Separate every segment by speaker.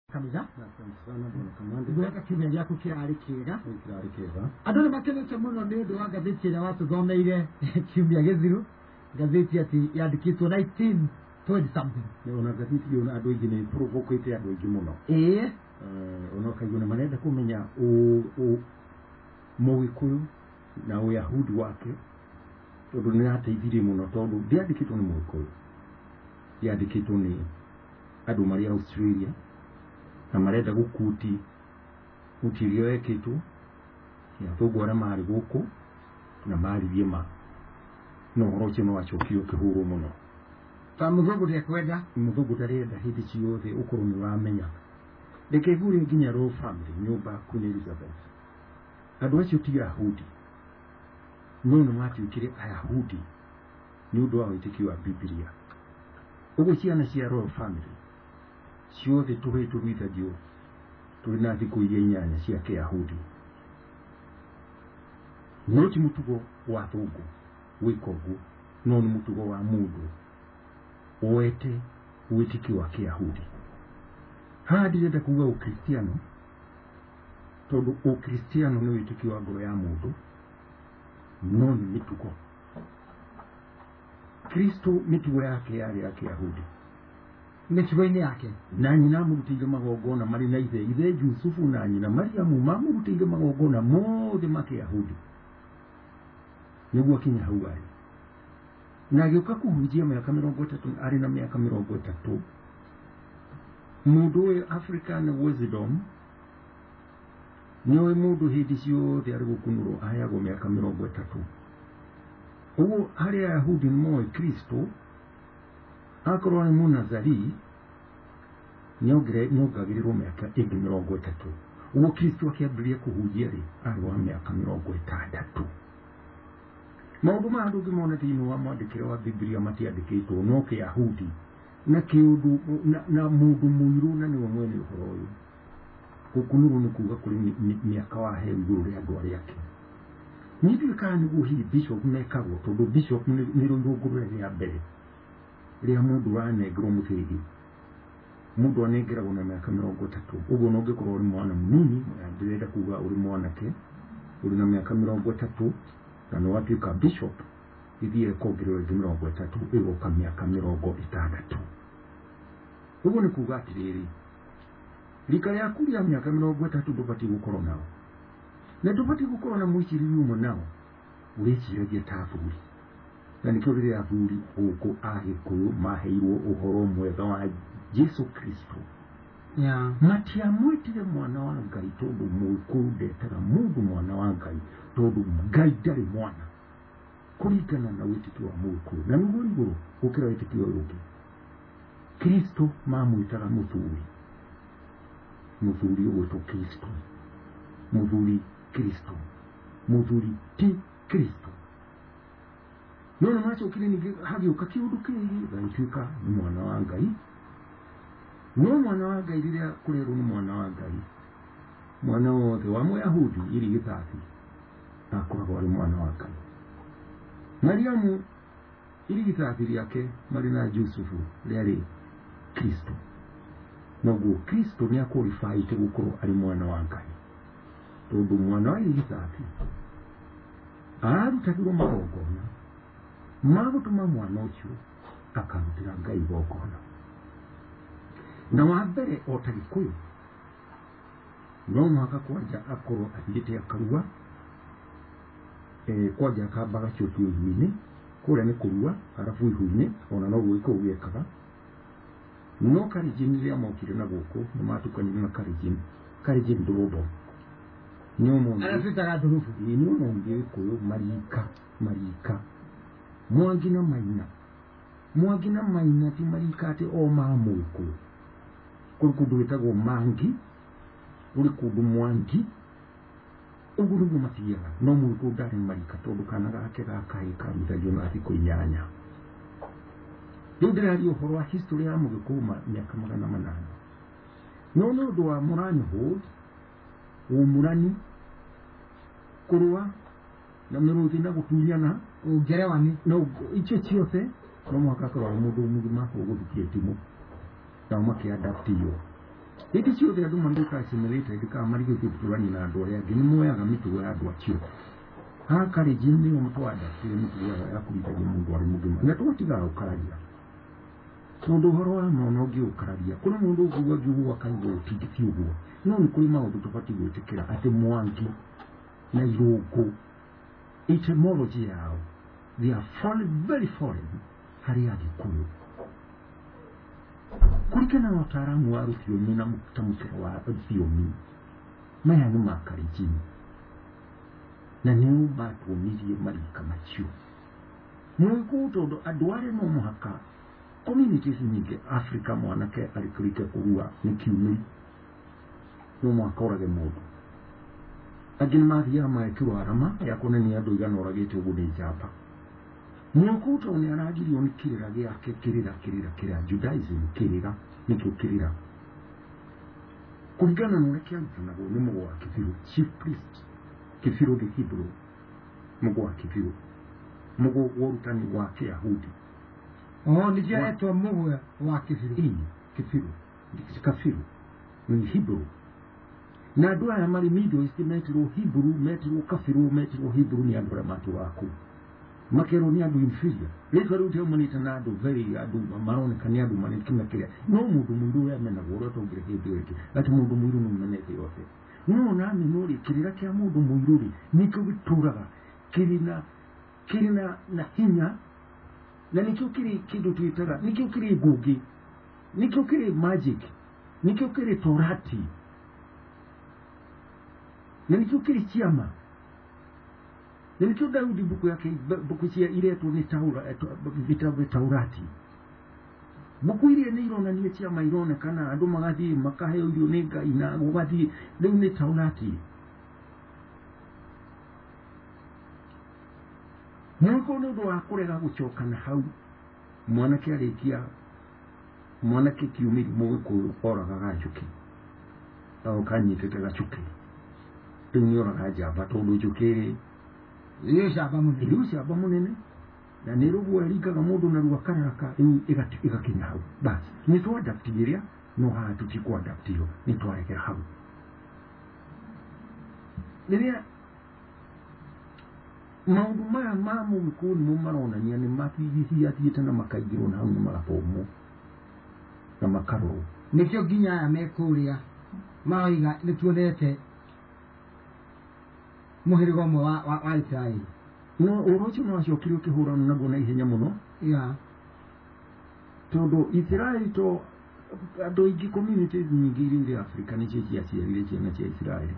Speaker 1: Kamida gweka kimya gyaku kirari kiega andå nä makenete må no nä å ndå wa ngathäti ä rä a watåthomeire kiumia gä thiru ngathäti atä yandäkä two 1920 something
Speaker 2: ona ngathäti ä na andå aingä nä provoke ite andå aingä må no ona kaigå nä marenda kå menya må gä kå yå na å yahudi wake tondå nä rateithirie må no tondå ndiandäkä two nä må gä kå yå ndiandäkä two nä andå marä Australia na marenda gukuti utirio ekitu ya tugora mari guku na mari biema no roche no achokio kihuru muno
Speaker 1: ta muzungu de kwenda
Speaker 2: muzungu tarenda hiti ciothe ukuru ni wamenya deke gure nginya ro family nyumba kuni Elizabeth andu acio ti Yahudi no matuikire Ayahudi ni undu wa witiki wa Biblia ugo ciana cia ro family ciothe tuhetwo rwithadio turi na thikå iria inyanya cia Kĩyahudi no ti mutugo wa thungu wika ũguo no nĩ mutugo wa mundu oete wĩtĩkio wa Kĩyahudi haha ndirenda kuga ũkristiano tondũ ũkristiano nĩ wĩtĩkio wa ngoro ya mundu no nĩ mĩtugo Kristo mĩtugo yake yarĩ ya Kĩyahudi
Speaker 1: mĩtugo-inĩ yake
Speaker 2: na nyina mũrutĩire magongona marĩ na ithe Jusufu na nyina Mariamu mamũrutĩire magongona mothe ma Kĩyahudi nĩguo kinya hau arĩ na agĩũka kũhunjia mĩaka 30 arĩ na mĩaka 30 mũndũ ũyũ African wisdom nĩoĩ mũndũ hĩndĩ ciothe arĩ gũkunũrwo aheagwo mĩaka 30 ũguo harĩ Ayahudi nĩmoĩ Kristo akorwo nĩ Mũnazari nĩongagĩrĩrwo mĩaka ĩngĩ 30 ũguo Kristo akĩambĩrĩria kũhunjia rĩ arĩ wa mĩaka 60 maũndũ ma andũ ngĩmona thĩinĩ wa mwandĩkĩre wa Biblia matiandĩkĩtwo no Kĩyahudi na kĩũndũ na mũndũ mũirũ na nĩwe mwene ũhoro ũyũ gũkunũrwo nĩ kuuga kũrĩ mĩaka waheo igũrũ rĩa andũ arĩa angĩ nĩndiũĩ kana nĩguo hihi bishop mekagwo tondũ bishop nĩ rũirũngũrũ rĩa mbere rĩa mundu wanengerwo mũthĩgi mundu anengeragwo na mĩaka 30 ũguo no ngĩkorwo ũrĩ mwana mũnini ndĩrenda kuga ũrĩ mwanake ũrĩ na mĩaka 30 na nĩ watuĩka bishop ithiĩ kuongererwo ĩngĩ 30 ĩgoka mĩaka 60 ũguo nĩ kuga atĩrĩrĩ rika rĩaku rĩa mĩaka 30 ndũbatiĩ gũkorwo nao na ndũbatiĩ gũkorwo na mwĩcirĩrie ũmwe nao ũrĩciragia ta athuri na nĩkĩo rĩrĩa athuri gũkũ Agĩkũyũ maheirwo ũhoro mwega wa Jesu Kristo matiamwĩtire mwana wa Ngai tondũ Mũgĩkũyũ ndetaga mũndũ mwana wa Ngai tondũ Ngai ndarĩ mwana kũringana na wĩtĩkio wa Mũgĩkũyũ na nĩguo igũrũ gũkĩra wĩtĩkio ũyũ ũngĩ Kristo mamwĩtaga mũthuri ũgwĩtwo Kristo mũthuri Kristo mũthuri ti Kristo no nĩ macokire ningĩ hagĩũka kĩũndũ kĩngĩ gagĩtuĩka nĩ mwana wa Ngai no mwana wa Ngai rĩrĩa kũrerwo nĩ mwana wa Ngai mwana wothe wa Mũyahudi irigithathi akoragwo arĩ mwana wa Ngai Mariamu irigithathi rĩake marĩ na Jusufu rĩarĩ Kristo noguo Kristo nĩ akũribaĩte gũkorwo arĩ mwana wa Ngai tondũ mwana wa irigithathi arutagĩrwo magongona magũtũma mwana ũcio akarutĩra Ngai igongona na wa mbere o ta Gĩkũyũ no mũhaka kwanja akorwo athiĩte akarua kwanja akamba gacũtio ihu-inĩ kũrĩa nĩ kũrua arabu ihu-inĩ ona noguo Gĩkũyũ gĩekaga no Kalenjin rĩrĩa mokire na gũkũ nĩ matukanire na Kalenjin ndũrũbo
Speaker 1: arabitaga thurubu
Speaker 2: nĩ ũmongĩ Gĩkũyũ marika Mwangi na Maina ti marika atĩ o ma Mũgĩkũyũ kũrĩ kũndũ gwĩtagwo Mangi kũrĩ kũndũ Mwangi ũguo nĩguo mathiaga no Mũgĩkũyũ ndarĩ marika tondũ kana gake gakahĩ karuithagio na thikũ 8 rĩu ndĩraria ũhoro wa history ya Mũgĩkũyũ mĩaka 800 no nĩ ũndũ wa Moran Hold ũmũrani kũrũa na mĩrũthi na gũtunyana
Speaker 1: ũngerewani
Speaker 2: no icio ciothe no mũhaka akorwo mũndũ mũgima ũgũthikia timũ na makĩadaptio Iti cio de adu manduka assimilate edika amarige kuturani na adu ya gini moya ga mitu wa adu achio. Ha kare jindi wa mtu ada kile mtu ya kulita je mundu ari mugima. Na tuwa tiga ukaradia. So ndo horoa maonogi ukaradia. Kuna mundu uguwa gihuwa kaigo tikiti uguwa. No nikuli maodu tupati gutekera ate mwangi na irogo. Etymology yao. They are foreign, very foreign. Hariagi kulu. Kurikana wataalamu wa rufiomi na mutamusira wa rufiomi. Maya ni makarijini. Na niyo batu wamirie marika machio. Mwiko utodo aduare no muhaka. Communities nyingi Afrika mwanake alikulike kuruwa ni kiumi. No muhaka orage modu. Agini mathia maekiru arama ya kone ni adu igano oragete ugude ijapa. Mwiko utodo ni anagiri oni kirira giake kirira Judaism kirira nikyo kirira. Kurigana nureke antanago ni mgo wa kifiru chief priest. Kifiru de Hebrew. Mgo wa kifiru. Mgo warutani wa Kiyahudi.
Speaker 1: Nijia eto mgo wa kifiru.
Speaker 2: Kifiru. Kafiru. Ni Hebrew. Na dua ya mali mido isti metro Hebrew, metro kafiru, metro Hebrew ni adura matu waku. Makero ni adu inferior. Leka rute umanita na adu very adu marone kani adu manit kima kira. No mundu ya mena woroto ugire Hebrew eki. Lati mundu numenete yote. No nami nori kirira kia mundu mwiruri nikyo bituraga kirina na hinya na nikyo kiri kidu tuitaga nikyo kiri gugi nikyo kiri magic nikyo kiri torati na nikyo kiri chiama na nikyo Daudi buku yake buku chia ile tu ni vitabu taurati buku ile ni irona ni chiama irona kana andu magathi makahe urio nega ina gugathi riu ni taurati Mwako ndo akurega gucoka na hau mwanake arikia mwanake kiumiri mwiko oraga gachuki au kanyitete gachuki tunyora gaja batondo chukere Yesha abamunene na nirugu erika ga mundu na ruakaraka igakinya hau bas ni to adaptiria no ha tuchiko adaptio ni to arekera hau niria maundu maya mamu mkuni mumarona ni mathithi athiete na makaigiro na hau ni magapomo na makaro
Speaker 1: nikyo ginya ya mekuria maiga nituonete muhirigo mwe wa Israeli
Speaker 2: no orocho no acokire ukihurana nago na ihenya muno todo Israeli to ado igi communities nyingi iri Afrika ni chechi ya ciarire ciana cia Israeli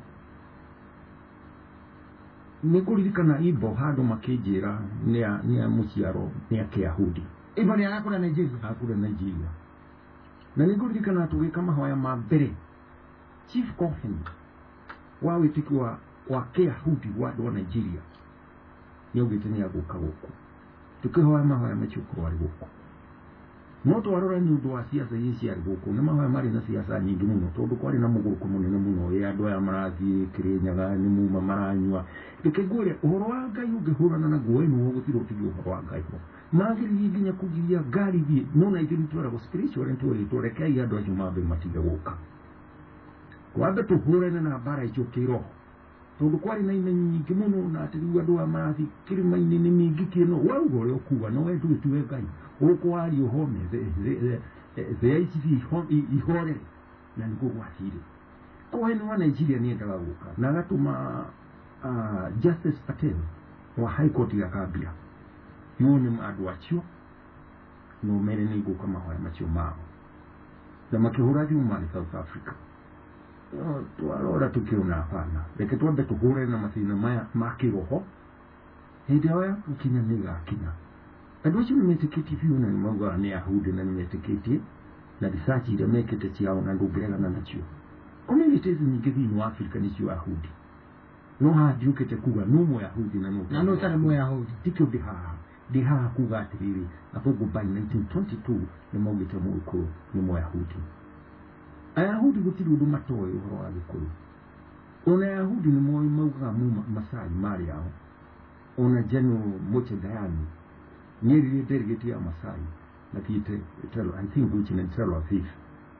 Speaker 2: nikuririkana Ibo hado makejera ni muciaro ni Kiyahudi
Speaker 1: Ibo ni akura
Speaker 2: Nigeria na nikuririkana tugika mahoya ma mbere Chief Cohen wa witiki wa Kiyahudi wa Nigeria niogete ni aguka guku tukihoya mahoya machuko wari guku moto warora ni undu wa siasa yisi ari guku na mahoya mari na siasa nyingi muno tondu kwari na muguruko munene muno ya andu aya marathi Kirinyaga ni muma maranywa ikigure uhoro wa Ngai ungihurana na gwenu gutiro tigi uhoro wa Ngai magiri ginya kugiria gari bi nona itini twara go spiritual and to rekai andu acio mabe matiga guka wabe tuhurane na bara icio kiroho tondu kwari na ina nyingi muno na atiriu andu a marathi kirima-ini ni mingi kino wauga uria ukuga no we nduitiwe Ngai ukwari uhome the ICC ihore na nigugwatire Cohen wa Nigeria ni endaga guka na agatuma Justice Patel wa High Court ya Gambia yone andu acio no mere ni guka mahoya macio mao na makihura thiuma South Africa tuarora tukiona hapana reke twambe tuhure na mathina maya makiroho hindi oya ukinya niga kinya andu acio nimetikiti biu na nimauga ni Yahudi na nimetikiti na research ile mekete ciao na ndungirega nacio communities nyingi thiini wa Afrika ni cio Yahudi no hajiukite kuga no mo Yahudi na
Speaker 1: no tare mo Yahudi
Speaker 2: tikio diha kuga atiriri apogo by 1922 ni maugite muko ni mo Yahudi Ayahudi gutiri undu matoyo uhoro wa gikuru ona Yahudi ni moyo mauga mu Masai mari yao ona General Moche Dayani nyeri delegate ya Masai na kite tell I think which in tell of this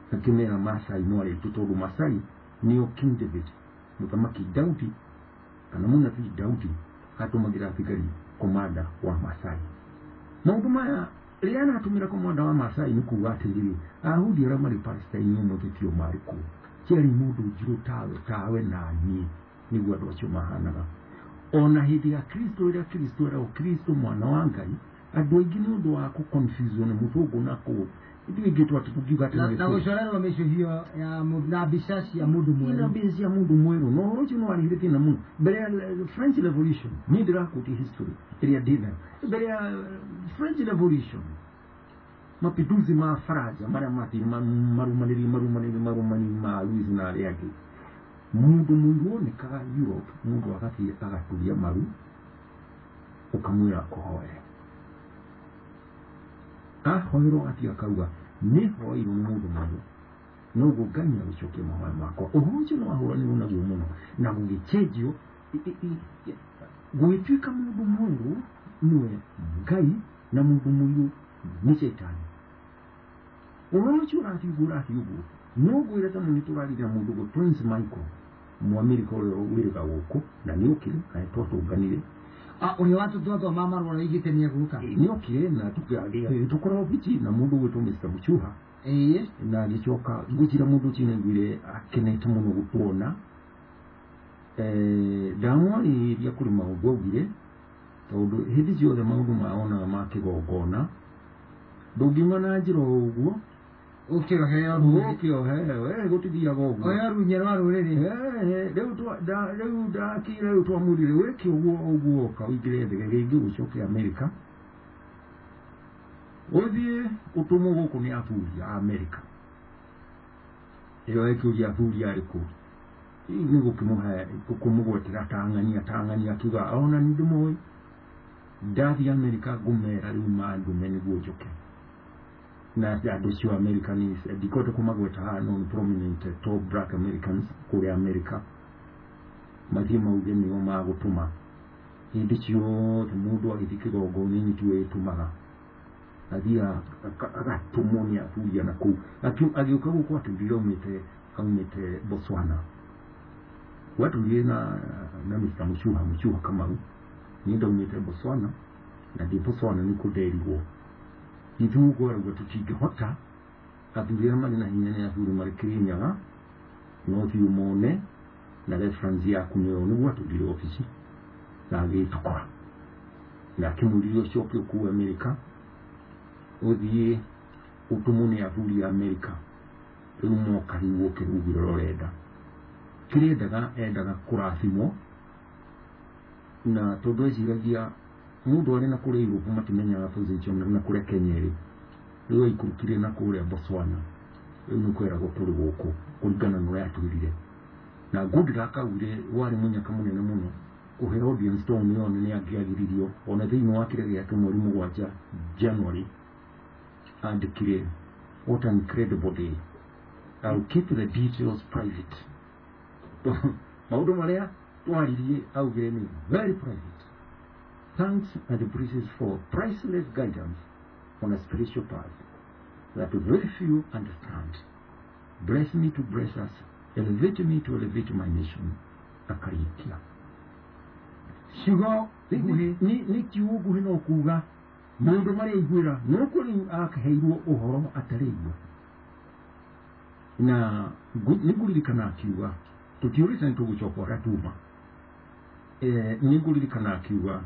Speaker 2: akimera Masai mwale tutodu Masai niyo King David mutamaki Daudi kana munafi Daudi atumagira thigari komanda wa Masai maundu maya riana atumira komanda wa Masai ni kuga atiriri ahudi ara mari Palestine no tutio mariko kiri mundu jiru tawe nani ni gwado cyo mahanaga ona hindi ya Kristo era Kristo mwana wa Ngai andu aingi ni undu wa ku confusion mutugo nako ndiwe gitu atukugiga tena
Speaker 1: na goshorero wamesho hiyo ya mudabishashi ya mudu mweru
Speaker 2: ina bizi ya mudu mweru no rocho no alihiriti na mundu bere ya French Revolution ni dira kuti history area dina bere ya French Revolution mapinduzi mafaraja mara mati marumaniri ma Louis na yake mundu mwingine kaga Europe mundu wakati akatulia maru ukamwira kohoe hoiro ati akauga ni hoiro mundu mundu no guganya bicoke mwa mako uhujo no ahura ni unagwo muno na gugicejio gwitwika mundu mundu niwe Ngai na mundu muyu ni Shetani uhujo rati gurati yugo no gwira ta mundu turarira mundu go Prince Michael mu America ro wirika woko na niukiri aitoto ganire
Speaker 1: uri watu dodo mama ro igite ni guka
Speaker 2: niukire na tukalia tukora biti na mundu wetu Mr. Muchuha na gicoka gukira mundu cine ngwire akenete muno gutona damwari ya kuri maundu ogire tondu hindi ciothe maundu maona makigogona ndungimana njiro uguo
Speaker 1: ukioheo
Speaker 2: gutigia gogo
Speaker 1: oya runyero aruriri
Speaker 2: reu dakire twamurire weki uguo ka igire ndege gucoke America othie utumo guku ni athuri a America iyo ekuri athuri ariko ni gukimuha kumugwetira tangania kiga ona ndimo ndathi America gumera riu mandu meni gucoke na andu cio Americans dikoto kumagweta hano prominent top black Americans kuri America mathima ugeni o magutuma hindi cio mundu agithike gogo ni tuwe tumaga adia agatumonia tuya na ku agioka guko atindiro umite Botswana watu liena na Mr. Muchuha kama ni ndo umite Botswana na di Botswana ni kuderiwo ithugo rwa tutige hota athurira mari na hinya ni athuri mari Kenya no thiu mone na reference ya kunyo ni watu ndi ofisi na gitokora na kimurio cioke ku America uthie utumune athuri ya America rumo kariwo kirugiro rorenda endaga kurathimo na tondu eciragia mundu ari na kure Europe matimenya position na kure Kenya riu ikurukire na kure Botswana riu nukwera guturi guku kurigana no yaturire na gudira kaure wari munyaka munene muno kuhe audience stone yone ni agiagiririo ona thiini wa kire gya tumuri mugwanja January and kire what an incredible day. I'll keep the details private. Maudu maria twaririe augire ni very private. Thanks and praises for priceless guidance on a spiritual path that very few understand. Bless me to bless us, elevate me to elevate my nation. Akaritia.
Speaker 1: Shugo,
Speaker 2: ni kiugu hino kuga, mundu mari igwira, nuko ni akaheirwo uhoro atareigwa. Na niguririkana kiuga, tutiurisa ntuguchokora tuma. Niguririkana kiuga,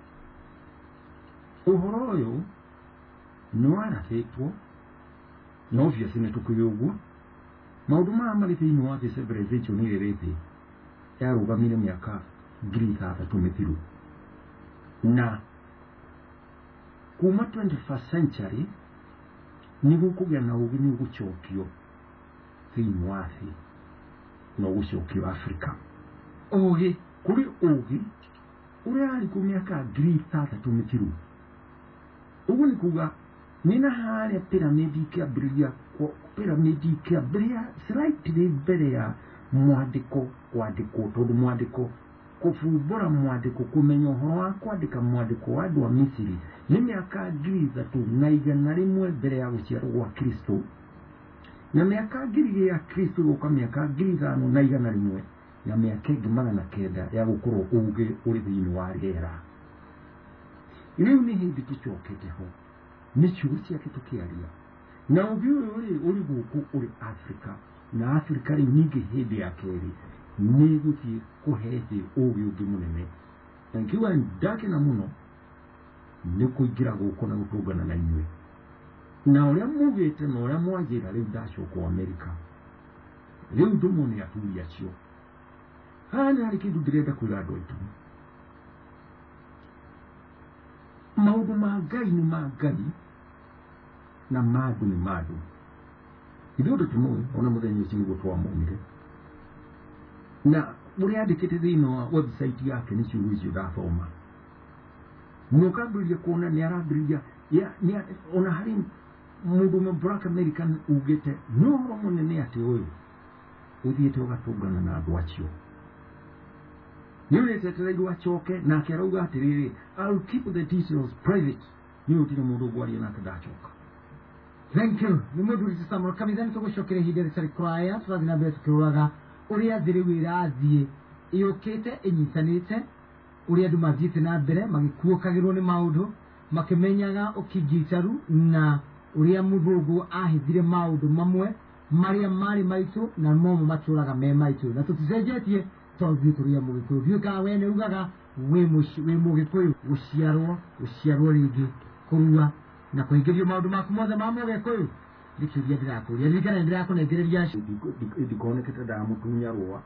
Speaker 2: uhoro uyu nwarathetwo no obviously netukuyugwo maundu mari thiini wa civilization irerete yarugamire miaka 3,000 mithiru na kuma 21st century nigu kugia na ugi ni guchokio thiini wa thi no guchokio Africa ugi kuri ugi uria ari ku miaka 3,000 mithiru ugu ni kuga nina hali piramidi kiabiria slightly mbere ya mwandiko kwandiko tondu mwandiko kufumbura mwandiko kumenya uhoro wa kwandika mwandiko wa andu a Misiri ni miaka 3,000 na 100 mbere ya guciarwo gwa Kristo na mĩaka ngiri ya Kristo gũka mĩaka 5,100 na mĩaka 1,900 ya gũkorwo ũgĩ ũrĩ thĩinĩ wa rĩera. Rĩu nĩ hĩndĩ tũcokete ho, nĩ ciugo ciake tũkĩaria, na ũgĩ ũyũ ũrĩ gũkũ ũrĩ Afrika, na Afrika rĩu ningĩ hĩndĩ ya kerĩ nĩ gũthiĩ kũhe thĩ ũgĩ ũngĩ mũnene. Na nkiuga ndakena mũno nĩ kũingĩra gũkũ na gũtũngana na inyuĩ, na ũrĩa mugĩte na ũrĩa mwanjĩra rĩu ndacoka Amerika, rĩu ndũmone aturi acio. Haha nĩ harĩ kĩndũ ndĩrenda kwĩra andũ aitũ. Maũndũ ma Ngai nĩ ma Ngai na ma andũ nĩ ma andũ. Ithuĩ tũtimũĩ ona mũthenya ũcio nĩguo twamonire, na ũrĩa andĩkĩte thĩinĩ wa website yake nĩ ciugo icio ndathoma, na ũkambĩrĩria kuona nĩ arambĩrĩria ona harĩ mũndũ Black American ugĩte nĩ ũhoro mũnene atĩ ũyũ ũthiĩte ũgatũngana na andũ acio. Nĩ ũretetereirwo acoke nake arauga atĩrĩrĩ, I'll keep the details private. Nĩ ũtire mũndũ ũgwaria nake ndacoka.
Speaker 1: Thank you. Nĩ mũndũ Samuel Kamithani tũgũcokera ihinda rĩtarĩ kũraya, tũrathiĩ na mbere tũkĩroraga ũrĩa thĩ rĩu ĩrathiĩ ĩũkĩte ĩnyitanĩte, ũrĩa andũ mathiĩte na mbere magĩkuũkagĩrwo nĩ maũndũ, makĩmenyaga ũkingitaru na ũrĩa mũthũngũ ahithire maũndũ mamwe marĩa marĩ maitũ na momo matũraga me maitũ, na tũticenjetie tondũ tũrĩa mũgĩkũyũ. Ndiũkaga we nĩ ugaga wĩ mũgĩkũyũ gũciarwo rĩngĩ kũrua na kũhingĩrio maũndũ maku mothe ma mũgĩkũyũ. Nĩ kĩũria ndĩrakũria, ririkana ndĩrakũnengereria
Speaker 2: ndikonekete ndamũtunya rũa.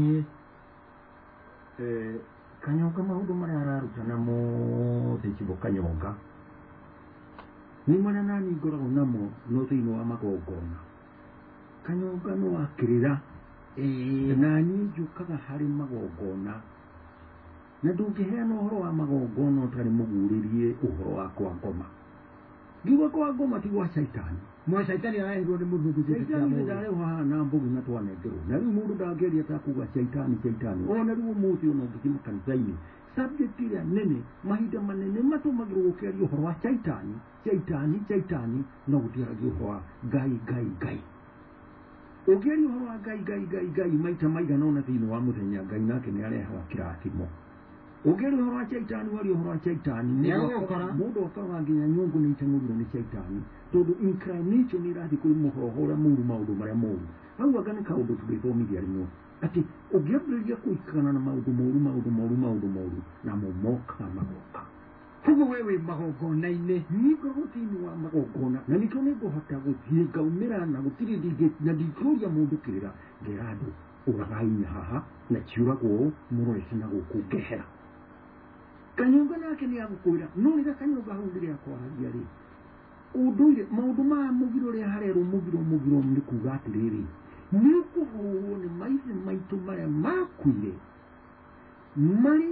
Speaker 2: Kanyonga maũndũ marĩa araruta namo thĩkĩbo Kanyonga nĩ marĩa nani ngoragwo namo no thĩinĩ wa magongona. Kanyonga no akĩrĩra na niĩ njũkaga harĩ magongona, na ndũngĩheana ũhoro wa magongona ũtarĩ mũguũrĩrie ũhoro wa kwa ngoma. Ngiuga kwa ngoma ti gwa caitani.
Speaker 1: Mwa caitani arahirwo nĩ mũthũngũ
Speaker 2: caitani ndarehwo haha na mbũgi na twanengerwo, na rĩu mũndũ ndangĩaria atakuga caitani. Ona rĩu ũmũthĩ ona ũngĩthiĩ makanitha-inĩ subject ĩrĩa nene mahinda manene matũmagĩrwo gũkĩaria ũhoro wa caitani no gũtiaragia ũhoro wa Ngai. Ũngĩaria ũhoro wa Ngai maita maigana ona thĩinĩ wa mũthenya, Ngai nake nĩ arehaga kĩrathimo. Ũngĩaria ũhoro wa caitani waria ũhoro wa caitani mũndũ akaga nginya nyũngũ nĩ iteng'ũrirwo nĩ caitani, tondũ inclination irathiĩ kũrĩ mũhoro ũrĩa mũru, maũndũ marĩa moru. Hau anga nĩ kaũndũ tũgĩthomithia rĩmwe atĩ ũngĩambĩrĩria kũikana na maũndũ moru namo mokaga magoka.
Speaker 1: Koguo we wĩ magongona-inĩ.
Speaker 2: Nĩ ngoragwo thĩinĩ wa magongona, na nĩkĩo nĩ ngũhota gũthiĩ ngaumĩra na gũtirĩ na ndingĩũria mũndũ kĩrĩra ngera andũ ũragainĩ haha na ciũragwo mũroreci na gũkũ ngehera. Kanyonga nake nĩ agũkwĩra no rĩrĩa Kanyonga hau rĩrĩa kwaragia rĩ, ũndũire maũndũ ma mũgiro ũrĩa harerwo mũgiro nĩ kuga atĩrĩrĩ, nĩ ũkũhũrwo nĩ maithe maitũ marĩa makuire marĩ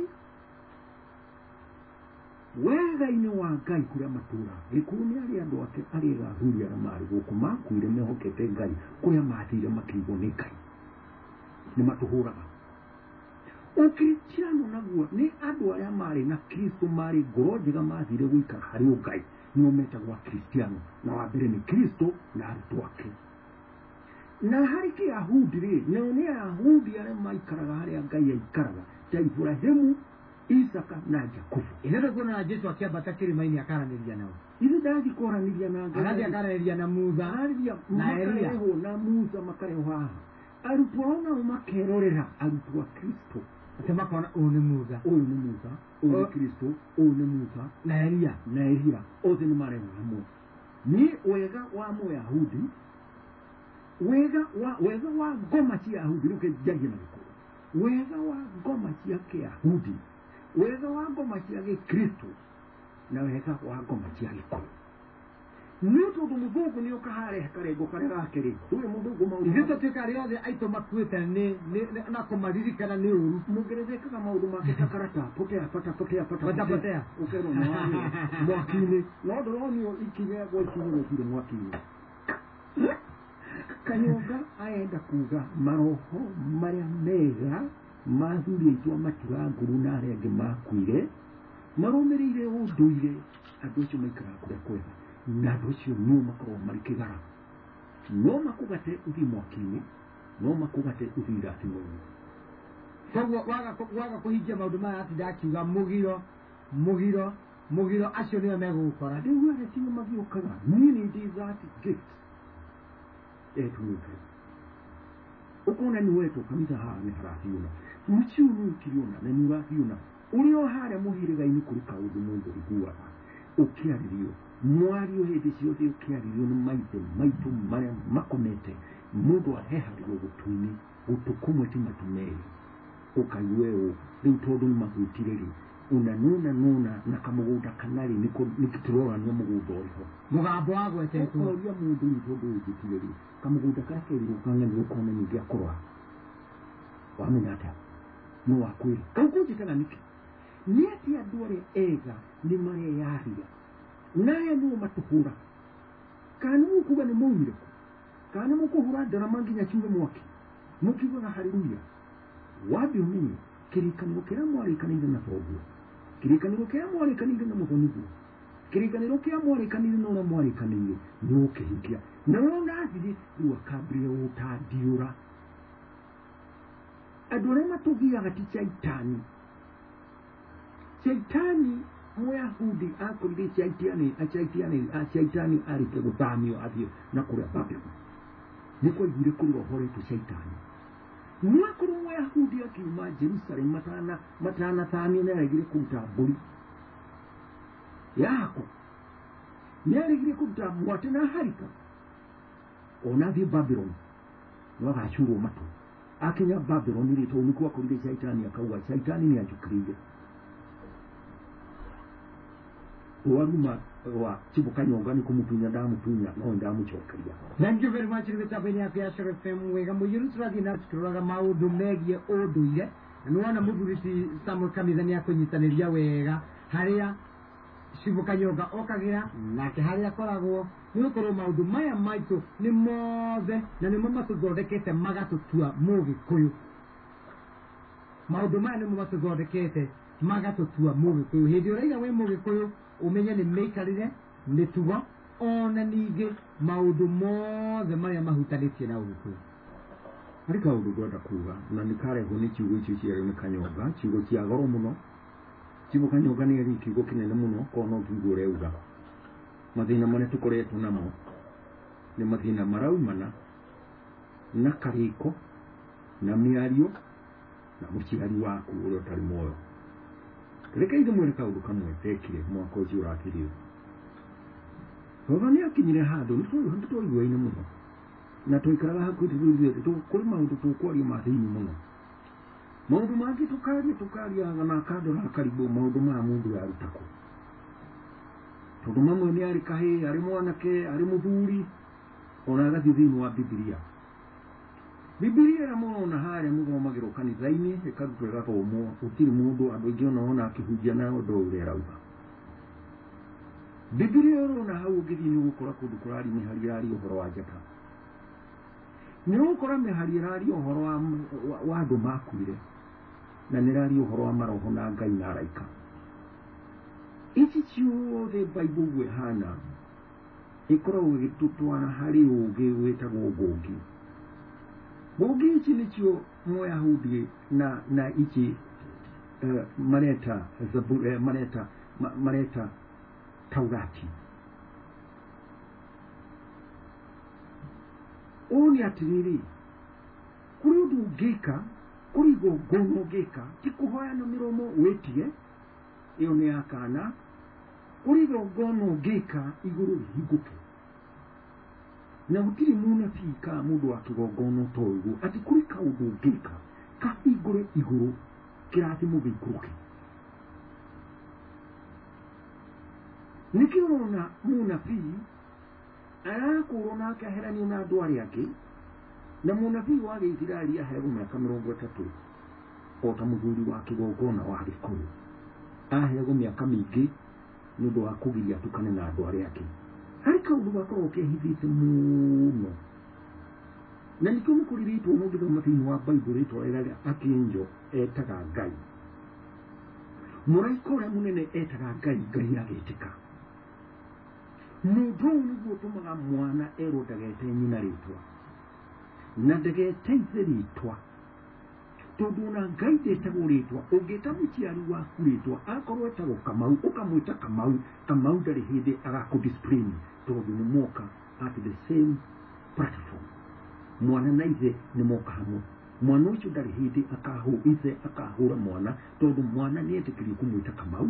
Speaker 2: wega-inĩ wa Ngai kũrĩa matũra. Gĩkũyũ nĩ arĩ andũ ake arĩa athuri arĩa marĩ gũkũ makuire mehokete Ngai, kũrĩa mathire makĩigwo nĩ Ngai, nĩ matũhũraga. Ũkristiano naguo nĩ andũ arĩa marĩ na Kristo, marĩ ngoro njega, mathire gũikara harĩ Ngai, nĩo metagwo Kristiano, na wa mbere nĩ Kristo na arutwo ake. Na harĩ Kĩyahudi rĩ, nao nĩ Ayahudi arĩa maikaraga harĩa Ngai aikaraga, ta Ibrahimu, Isaka na Jakubu.
Speaker 1: Ĩrenda kuona Jesũ akĩambata kĩrĩma-inĩ akaranĩria nao.
Speaker 2: Ithe ndathiĩ kwaranĩria na Ngai.
Speaker 1: Agathiĩ akaranĩria na Musa na Elia
Speaker 2: na Musa makarehwo haha. Arutwo ao nao makerorera arutwo a Kristo.
Speaker 1: Atĩ makona ũyũ nĩ Musa,
Speaker 2: ũyũ nĩ Kristo, ũyũ nĩ Musa
Speaker 1: na Elia.
Speaker 2: Othe nĩ marehwo hamwe. Nĩ wega wa Mũyahudi, wega wa ngoma cia Yahudi, rĩu kĩnjagia na Gĩkũyũ, wega wa ngoma cia Kĩyahudi, wega wa ngoma cia Gĩkristo na wega wa ngoma cia Gĩkũyũ. Nĩ tondũ mũthũngũ nĩ ũkaharehe karengo karĩa gake rĩ, ũyũ mũthũngũ maũndũ
Speaker 1: ithuĩ tũtuĩka arĩa othe aitũ makuĩte na kũmaririkana nĩ ũru.
Speaker 2: Mũngeretha ekaga maũndũ make ta karata potea ũkerwo mwaki-inĩ, no ndũronio ikinya gwa ikinya gũtirĩ mwaki-inĩ. Kanyonga aenda kuga maroho marĩa mega mathuri aitũ matirangũru na arĩa angĩ makuire marũmĩrĩire ũndũire, andũ acio maikaraga kũrĩa kwega, na andũ acio nĩo makoragwo marĩ kĩgara. no makugate uthi mwakini no makugate uthi irathimo-ini
Speaker 1: koguo waga kuhingia maundu maya ati ndakiuga mugiro acio nio megugukora
Speaker 2: riu aretinyo magiokaga nini ndi that gift etunuke ukona ni wetu kamita haa ni haratiuna mchiunu ukiriona na ni uratiuna ulio hare muhiriga-ini kuri kaundu mundu iguaga ukiaririo mwario hindi ciothe ukiaririo ni maitu maria makomete mundu aheharirwo gutu-ini gutukumwe ti matumeri ukaiweo riu tondu ni mahutireri unanuna na kamugunda kanari nikiturora ni mugunda uriho
Speaker 1: mugambo wagwetetwo
Speaker 2: oria mundu ni tondu ugitireri kamugunda kakerirwo kang'ani ukona ningi akorwa wamenya atia no wakwiri kaukujitaga niki ni ati andu aria ega ni mareyaria naya niyo matuhura kana mukuga ni muumire ku kana mukuhura ndarama nginya kiuge mwaki mukiuga na haleluya wabi umenye kirikaniro kiria mwarikanire na thoguo kirikaniro kiria mwarikanire na muthoniguo kirikaniro kiria mwarikanire na uria mwarikanire ni ukihingia na wona athiri riu akambire utandiura andu aria matugiaga ti Shaitani Muyahudi akorire Shaitani arike guthamio athio na kuria Babylon niko igire kuri rohoretu Shaitani mwakuru Muyahudi akiuma Jerusalem matana thamio na igire kuruta mburi yako nĩarigire kuruta mwate na harika ona thi Babylon no gacurwo matu akinya Babylon rito nikuwa akorire Shaitani akauga Shaitani ni ajukirire waruma wa Chibukanyonga ni kumutunya ndamutunya no ndamucokeria.
Speaker 1: Thank you very much Ribethabeni ya Shore FM wega muyiru turathi na tukirora maundu megie unduire nwana muthuriti Samuel Kamithani akunyitaniria wega haria Chibukanyonga okagira nake haria koragwo ni ukorwo maundu maya maitu ni mothe na ni matuthondekete magatutua Mugikuyu maundu maya ni matuthondekete magatutua Mugikuyu hindi uraiga we Mugikuyu umenye ni meikarire mitugo ona ningi maundu mothe maria mahutanitie na Ugikuyu
Speaker 2: ari kaundu gwenda kuga na nikarehwo ni kiugo icio ciarĩ nĩ Kanyonga kiugo kia goro muno Chibukanyonga ni ari kiugo kinene muno kono kiugo reuga mathina maria tukoretwo namo ni mathina maraumana na kariko na miario na muciari waku uria utari moyo reka ithe mwere kaundu kamwe tekire mwaka ucio urakirio baba ni akinyire handu ni tũiguaine muno na tũikaraga hakuhĩ tũthuithĩte kũrĩ maũndũ tũkwaria ma thĩinĩ muno maũndũ mangĩ tũkaria na akandora karibu maũndũ ma mũndũ yarutako tondũ mamwe nĩ arĩ kahĩĩ arĩ mwanake arĩ mũthuri ona agathiĩ thĩinĩ wa Bibilia na muona haria muthomagĩrwo kanitha-inĩ ĩkarutwo ĩgathomwo gũtirĩ mũndũ andũ aingĩ ona akĩhunjia na ũndũ ũrĩa arauga Bibilia ũrona hau ũngĩthiĩ nĩ ũgũkora kũndũ kũrari mĩhari ĩraria ũhoro wa njata nĩ ũgũkora mĩhari ĩraria ũhoro wa andũ makuire na nĩ ĩraria ũhoro wa maroho na Ngai na araika ici ciothe Bible ũguo ĩhana ĩkoragwo ĩgĩtũtwara harĩ ũũgĩ wĩtagwo ngũngi Bogi ichi nicio Muyahudi na ichi mareta Zaburi mareta Taurati oni atiriri kuri undu ngika kuri gogono ngika tikuhoya na miromo wetie iyo ni akana kuri gogono ngika iguru higuke na gutiri munabii ka mundu wa kigongono toigu ati kuri kaundu ngika ka iguru kirathimo gikuruke nikiona munabii arakurwo nake aheranio na andu aria angi na munabii wage Israeli aheirwo miaka 30 o ta muthuri wa kigongona wa Gikuyu aheirwo miaka mingi ni undu wa kugiria tukane na andu aria angi hari kaundu gakorwo kehithite muno na nikio mukurirĩtwo mũngĩthoma thĩinĩ wa Bible rĩtwa rĩrĩa Archangel etaga Ngai mũraika ũrĩa mũnene etaga Ngai agĩtĩka nundu niguo tumaga mwana erwo ndagete nyina ritwa na ndagete ithe ritwa tondu na Ngai ndetagwo ritwa ungita muciari waku ritwa akorwo etagwo Kamau ukamwita Kamau ndari hindi agakudiscipline tondu ni moka at the same platform mwana na ithe ni moka hamwe mwana ucio ndari hindi akahura mwana tondu mwana ni etikirie kumwita Kamau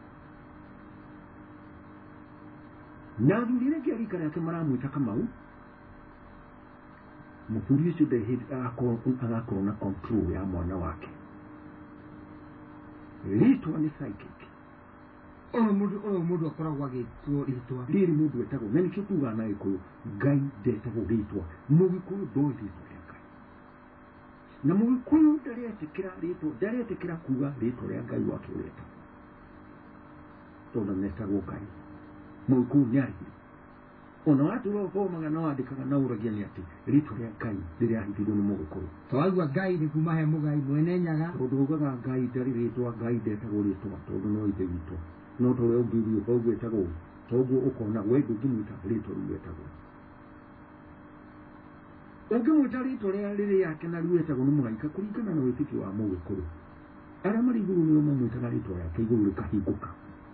Speaker 2: na thurire ngiarika riake maramwita Kamau muthuri ucio ndari hindi agakorwo na control ya mwana wake ritwa ni psychic
Speaker 1: mundu akoragwo agitwo ritwa
Speaker 2: riri mundu etagwo na nikio tuga na Gikuyu Ngai ndetagwo ritwa Mugikuyu ndoi ritwa ria Ngai na Mugikuyu ndaretikira kuga ritwa ria Ngai wake ureta tondu netagwo Ngai Mugikuyu niarigire ona watu rokomaga na wandikaga na uragia ni ati ritwa ria Ngai ririahitirwo ni Mugikuyu
Speaker 1: twagua Ngai ni kuma he mugai mwene nyaga
Speaker 2: tondu ugaga Ngai ndari ritwa Ngai ndetagwo ritwa tondu no ithe witũ no tore ubiri ukogu etagwo togu ukona wedu ngimwita ritwa rwetagwo ungimwita ritwa riri yake na rwetagwo ni mũraika kũringana na wĩtĩkio wa Mũgĩkũyũ arĩa marĩ igũrũ nĩo mamwĩtaga ritwa rĩake igũrũ rĩkahingũka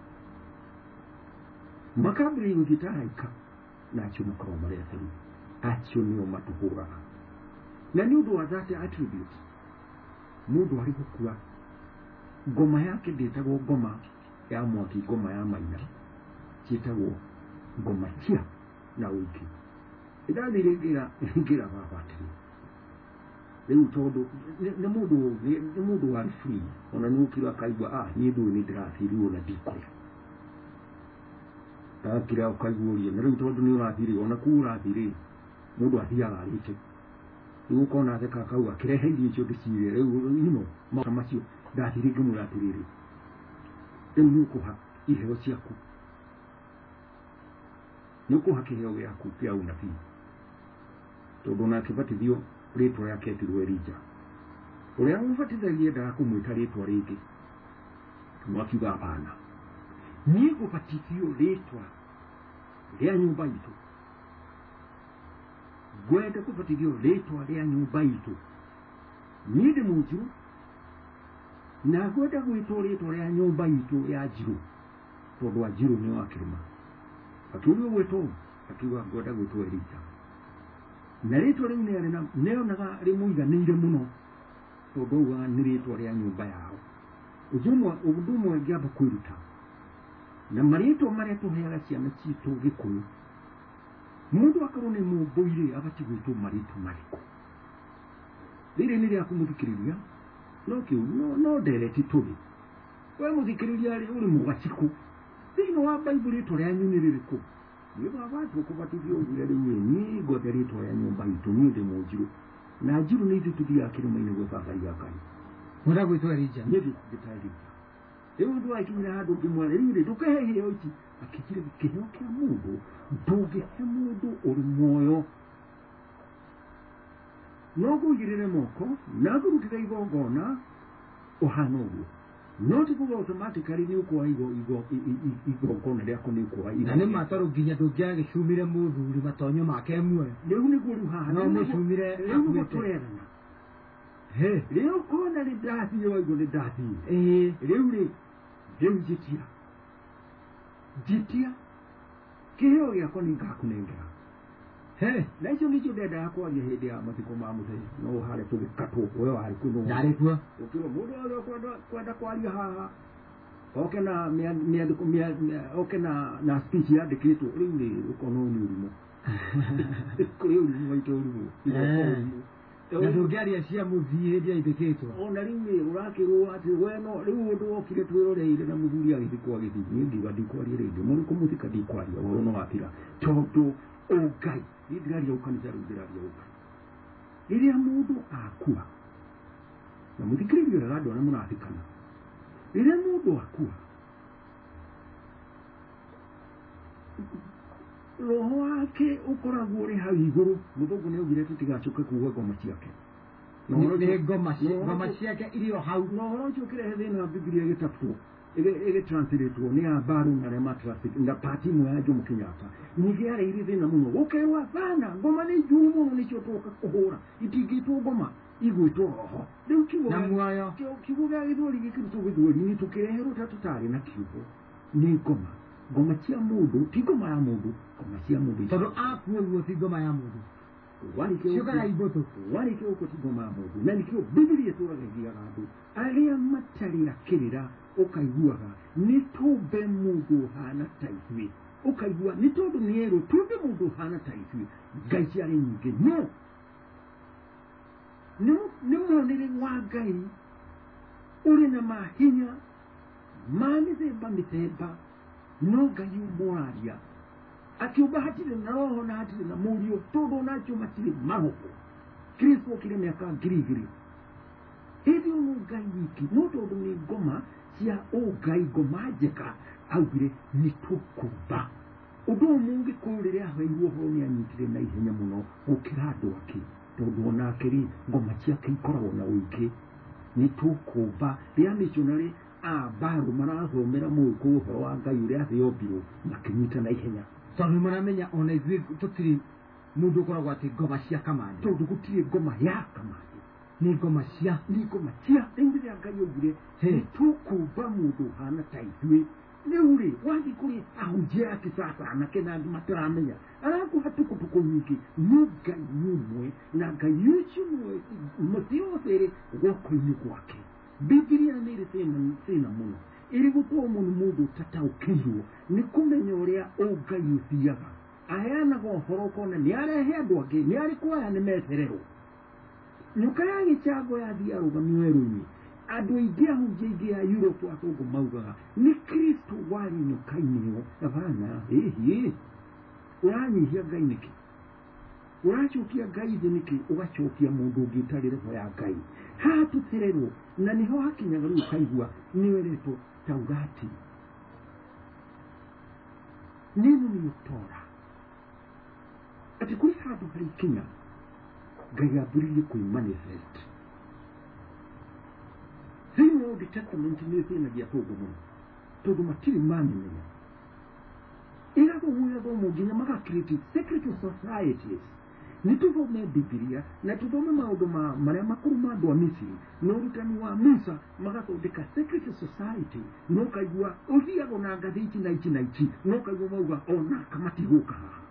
Speaker 2: makambĩrĩria gũthiĩ araika na acio makorwo marĩ atheru acio nĩo matũhũraga na nĩ ũndũ wa that attribute mũndũ arĩ gũkua ngoma yake ndĩtagwo ngoma ya mwaki ngoma ya maina ciĩtagwo ngoma cia na ũingĩ ĩdathire ngira babatĩ rĩu tondũ nĩ mũndũ warĩ free ona nĩ ũkĩra akaigua niĩ ndũĩ nĩ ndĩrathirio na ndikũrĩa akira ukaiguria na rĩu tondũ nĩ ũrathire ona kuu ũrathire mũndũ athiaga arĩte rĩu ũkona theka akauga kĩrehe irio icio ndĩcire rĩu maũndũ macio ndathire ngĩmwĩra atĩrĩrĩ rĩu nĩ ũkũha iheo ciaku nĩ ũkũha kĩheo gĩaku kĩa ũnabii tondu na akibatithio ritwa yake etirwo Elija uria mũbatithagia endaga kũmwĩta ritwa rĩngĩ mwakiuga hapana niĩ gũbatithio ritwa rĩa nyũmba itũ ngwenda kũbatithio ritwa rĩa nyũmba itũ niĩ ndĩ mũnjirũ na ngwenda gwĩtwo ritwa rĩa nyũmba itũ ya Njirũ tondu wa Njirũ nĩ wa kĩrĩma akĩũrio gwĩtwo akiuga ngwenda gwĩtwo Elija na ritwa rĩu nĩonaga rĩmũiganĩire mũno tondu auga nĩ ritwa rĩa nyũmba yao ũndũ ũmwe ngĩamba kwĩruta na marĩtwa marĩa tũheaga ciana citũ Gĩkũyũ mũndũ akorwo nĩ mũmbũire abatiĩ gwĩtwo marĩtwa marĩkũ rĩrĩ nĩ rĩa kũmũthikĩrĩria no ndereti tũrĩ we mũthikĩrĩria ũrĩ mũgacikũ thĩinĩ wa Baibuli rĩtwa rĩanyu nĩ rĩrĩkũ nĩ baba tũkũbatithio ũguo rĩu niĩ ngwenda rĩtwa rĩa nyũmba itũ niĩ ndĩ mũnjirũ na Njirũ nĩ ithuĩ tũthiaga kĩrĩma-inĩ gwĩthathaiya Ngai
Speaker 1: mwenda gwĩtwo Elija
Speaker 2: niĩ ndĩta Elija rĩu ndũ akinyira handũ ngĩmwĩra rĩu ndũkehe iheo ici akĩnjĩra kĩheo kĩa mũndũ ndũngĩhe mũndũ ũrĩ muoyo no ngũigĩrĩre moko na ngũrutĩre igongona ũhana ũguo no ti kuga automatically nĩ ũkũha igongona rĩako nĩ ũkũha
Speaker 1: na nĩ matarũ nginya ndũngĩagĩcumire mũthuri matonyo make muoyo
Speaker 2: rĩu nĩguo rĩu haha
Speaker 1: no mũcumire
Speaker 2: rĩu nĩguo tũrerana rĩu kona nĩ ndathiĩ waigua nĩ ndathiĩ rĩu rĩu njitia kĩheo gĩakwa nĩ ngakũnengera na icio nĩcio ndendaga kwaria hĩndĩ ya mathiko ma mũthenya no harĩa tũgĩkatwo kuoyo harĩ kwĩno
Speaker 1: ndarĩ kuo
Speaker 2: ũkĩrwo mũndũ wothe kwenda kwaria haha oke na speech yandĩkĩtwo rĩu nĩ ũkona nĩ ũrimũ kũrĩ ũrimũ waitũ ũrimũ
Speaker 1: na ndũngĩaria cia mũthii hĩndĩ ya ithĩkĩtwo
Speaker 2: ona rĩu ũrakĩrwo atĩ we no rĩu ũndũ wokire twĩroreire na mũthuri agĩthikwo agĩthiĩ niĩ ngiuga ndikwaria rĩngĩ mũndũ kũmũthika ndikwaria ũhoro no wathira tondũ Ngai ndĩraria ũkanitha rĩu ndĩraria ũkai rĩrĩa mũndũ akua na mũthikĩrĩria wega andũ arĩa mũrathikana rĩrĩa mũndũ akua roho wake ũkoragwo ũrĩ hau igũrũ mũthũngũ nĩ augire tũtigacoke kuuga ngoma ciake
Speaker 1: nĩ ngoma ciake irio hau
Speaker 2: na ũhoro ũcio ũkĩrehe thĩinĩ wa Bibilia gĩtabutwo ege translate ni abaru na rema traffic nda party mu ya Jomo Kenyatta nigera irize na muno okerwa bana ngoma ni jumu ni chotoka kuhora itigito ngoma igwito roho rĩu kiugo
Speaker 1: muoyo
Speaker 2: kiugo gĩa gĩthweri gĩkĩrutwo gĩthweri nĩ tũkĩreherwo ta tũtarĩ na kiugo nĩ ngoma cia mũndũ ti ngoma ya mũndũ ngoma cia mũndũ
Speaker 1: tondũ akuo guo ti ngoma ya mũndũ
Speaker 2: warĩkĩũkara iboto warĩkĩũko ti ngoma ya mũndũ na nĩkĩo Biblia tũragĩthiaga andũ arĩa matarĩ akĩrĩra ũkaiguaga nĩ tũmbe mũndũ hana ta ithuĩ ũkaigua nĩ tondũ nĩ erwo tũmbe mũndũ hana ta ithuĩ ngai ciarĩ nyingĩ no nĩ mwonere wa Ngai ũrĩ na mahinya ma mĩthemba no Ngai ũmũraria akiuga hatirĩ na roho na hatirĩ na mũriũ tondũ onacio matirĩ maroho Kristo okire mĩaka 2000 hĩndĩ ĩyo Ngai wiki no tondũ nĩ ngoma cia Ngai ngoma njeka augire nĩ tũkũmba ũndũ ũmwe ũngĩkorwo rĩrĩa aheirwo ũhoro nĩ anyitire na ihenya mũno gũkĩra andũ angĩ tondũ onake rĩ ngoma ciake ikoragwo na ũingĩ nĩ tũkũmba rĩrĩa missionary baru marathomera mũĩkũ ũhoro wa Ngai ũrĩa thĩ yombirwo makĩnyita na ihenya
Speaker 1: tondũ maramenya ona ithuĩ tũtirĩ mũndũ ũkoragwo atĩ ngoma cia kamande
Speaker 2: tondũ gũtirĩ ngoma ya kamande
Speaker 1: nĩ ngoma cia
Speaker 2: rĩu rĩrĩa Ngai augire nĩ tũkũmba mũndũ hana ta ithuĩ rĩu rĩ wathiĩ kũrĩ ahunjia ya kisasa anake na andũ mataramenya arakuha tukutuku nyingĩ nĩ Ngai ũmwe na Ngai ũcio mũtĩ wothe rĩ guoko-inĩ gwake Biblia nĩ ĩrĩ thĩna mũno ĩrĩ gũkorwo mũndũ tataũkĩirwo nĩ kũmenya ũrĩa Ngai ũthiaga aheanaga ũhoro ũkona nĩ arehe andũ angĩ nĩ arĩ kuoya nĩ metererwo nyoka ya gĩcango yathiĩ arũgamio werũ-inĩ andũ aingĩ ahunjia aingĩ ya Europe atongo maugaga nĩ Kristo warĩ nyoka-inĩ ĩyo abana ũranyihia Ngai nĩkĩ ũracokia Ngai thĩ nĩkĩ ũgacokia mũndũ ũngĩ ũtarĩ roho ya Ngai haha tũtererwo na nĩho hakinyaga rĩu ũkaigua nĩ weretwo Taurati neno nĩ Tora atĩ kũrĩ handũ harĩ ikinya Ngai ambĩrĩirie kwĩmanifest thĩinĩ wa Old Testament nĩ thĩnagia tũngũ mũno tondũ matirĩ mamĩmenya ĩgathomwo nginya magacreate secret societies nĩ tũthome Biblia na tũthome maũndũ marĩa makũrũ ma andũ a Misiri na ũrutani wa Musa magathondeka secret society no kaigua ũthiaga na ngathĩti na ici no kaigua mauga ona kamatigũka haha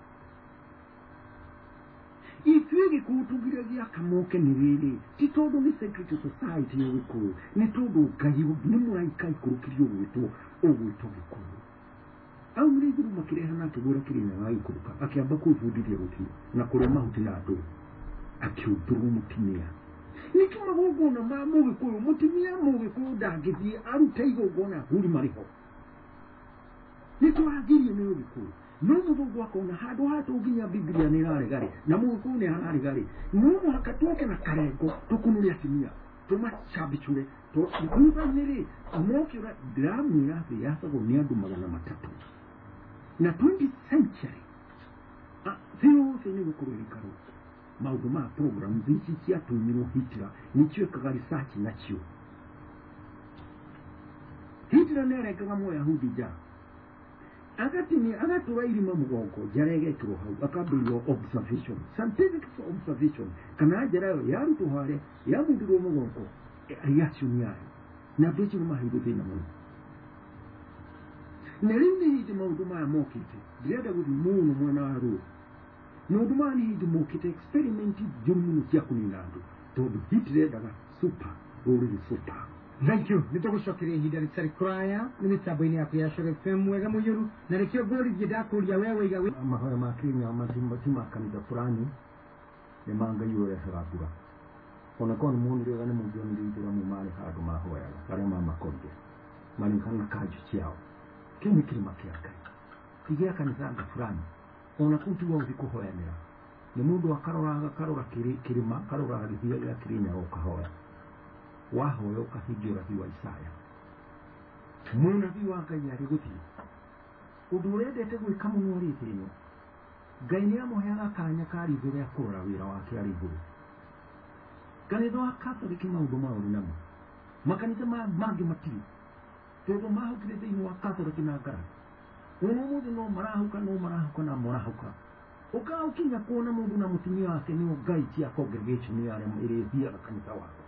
Speaker 2: ithuĩ Gĩkũyũ tũgiragia kamoke nĩ rĩrĩ ti tondũ nĩ secret society ya Gĩkũyũ nĩ tondũ Ngai nĩ mũraika ikũrũkĩrio ũgwĩtwo Gĩkũyũ au mũrĩ igũrũ makĩrehana akĩgũra kĩrĩnya wa ikũrũka akĩamba kwĩbundithia gũthiĩ na kũrĩa mahuti na andũ akĩũmbĩrwo mũtumia nĩkĩ magongona ma Mũgĩkũyũ mũtumia Mũgĩkũyũ ndangĩthiĩ arute igongona huri marĩho nĩ tũragirio nĩ Ũgĩkũyũ no mũthũngũ akona handũ hatũnginya Biblia nĩ ĩraregarĩ na Mũgĩkũyũ nĩ araregarĩ no mũhaka tũke na karengo tũkũnũre atumia tũmacambicũre thutha-inĩ rĩ mokĩra ndĩramwĩra thĩ yacagwo nĩ andũ 300 na 20th century thĩ yothe nĩ gũkorwo ĩrĩkarũ maũndũ ma programs ici ciatũmirwo Hitler nĩcio ekaga research nacio Hitler nĩ arengaga Mũyahudi njara agatũra irima mũgongo njara ĩgekĩrwo hau akambĩrĩrio observation scientific observation kana njara ĩyo yarutwo harĩa yamundĩrwo mũgongo reaction yayo na andũ acio nĩmaheirwo thĩna mũno na rĩu nĩ hĩndĩ maũndũ maya mokĩte ndĩrenda gũthiĩ mũno mwena wa rũĩ maũndũ maya nĩ hĩndĩ mokĩte experiment njũru mũno cia kũnina andũ tondũ Hitler endaga super rũrĩrĩ super
Speaker 1: thank you nĩtũgũcokeria ihinda rĩtarĩ kũraya nĩ mĩtambo-inĩ yaku ya Shore FM wega mũiyũru na nĩkĩo ngũrĩthie ndakũria we wĩiga
Speaker 2: mahoya ma Kenya ma kanitha fulani nĩ ma Ngai ũrehaga mbura ona korwo nĩ muonire nĩ mũngĩonire ithĩramu marĩ handũ mahoyaga arĩa mamakorire marĩkana kanjũ ciao kĩu nĩ kĩrĩma kĩa Ngai ti gĩa kanitha anga fulani ona kũu tiga gũthiĩ kũhoyanĩra nĩ mũndũ akarora kĩrĩma karora gĩthia gĩa Kĩrĩnyaga ũkahoya wahoya ũkahingia ũrathi wa Isaya mũnabii wa Ngai arĩ gũthiĩ ũndũ ũrendete gwĩka mũno arĩ thĩ ĩno Ngai nĩ amũheaga kanya karĩ igũrũ rĩa kũrora wĩra wake arĩ igũrũ kanitha wa Catholic maũndũ mao nĩ namo makanitha mangĩ matirĩ tondu mahukire thiini wa Catholic na Ngarari umuthi no marahuka na morahuka ukaukinya kuona mundu na mutumia wake ni ngai cia congregation ya irethiaga kanitha wako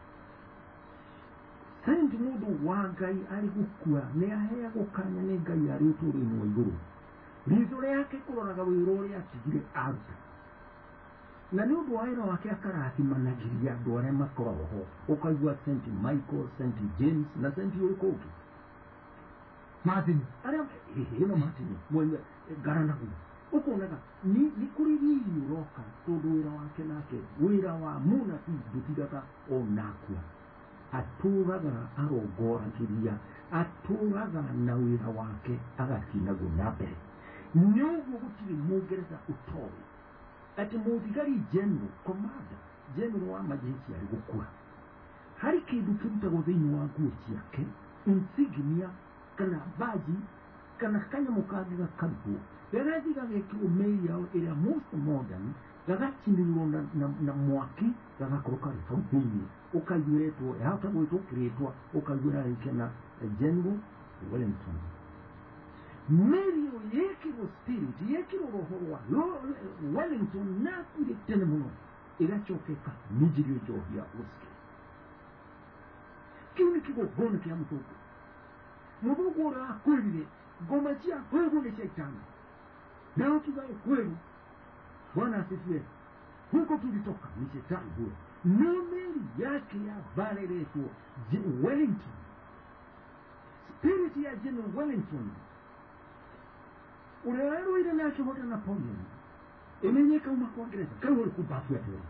Speaker 2: Saint mundu wa ngai ari gukua ni aheagwo kanya ni ngai ari uturi-ini wa iguru ritho riake kuroraga wira uria atigire aruta na ni undu wa wira wake akarathimanagiria andu aria makoragwo ho ukaigua Saint Michael, Saint James na Saint Ulrike Martin aria ino Martin mwenye garana huko ukonaga ni kuri hii uroka tondu wira wake nake wira wa muna ti dutigaga onakua aturaga arogoragiria aturaga na wira wake agatinago na mbere nyugo gutiri mugereza utori ati muthigari general wa majeshi ari gukura hari kindu kirutagwo thiini wa nguo ciake insignia kana baji kana kanyamu kangĩ gakarutwo gagathiĩ gagekĩrwo mĩri yao ĩrĩa most modern gagacinĩrwo na mwaki gagakorwo karĩ hau thĩinĩ ũkaiguĩrĩtwo yahota gwĩtwo kĩrĩtwa ũkaiguĩra rĩke na General Wellington mĩri ĩyo yekĩrwo spirit yekĩrwo roho rwa Wellington na kuire tene mũno ĩgacokeka minjirio njohi ya ũski kĩu nĩ kĩgongona kĩa mũthũngũ Mungu ora kweli ngoma cia kweli ni shetani leo kibaye kweli Bwana asifiwe huko tulitoka ni shetani huyo nomeri yake ya Valereto Wellington spirit ya General Wellington uleero ile na chobota Napoleon imenyeka umakongereza kawe kubafu ya tena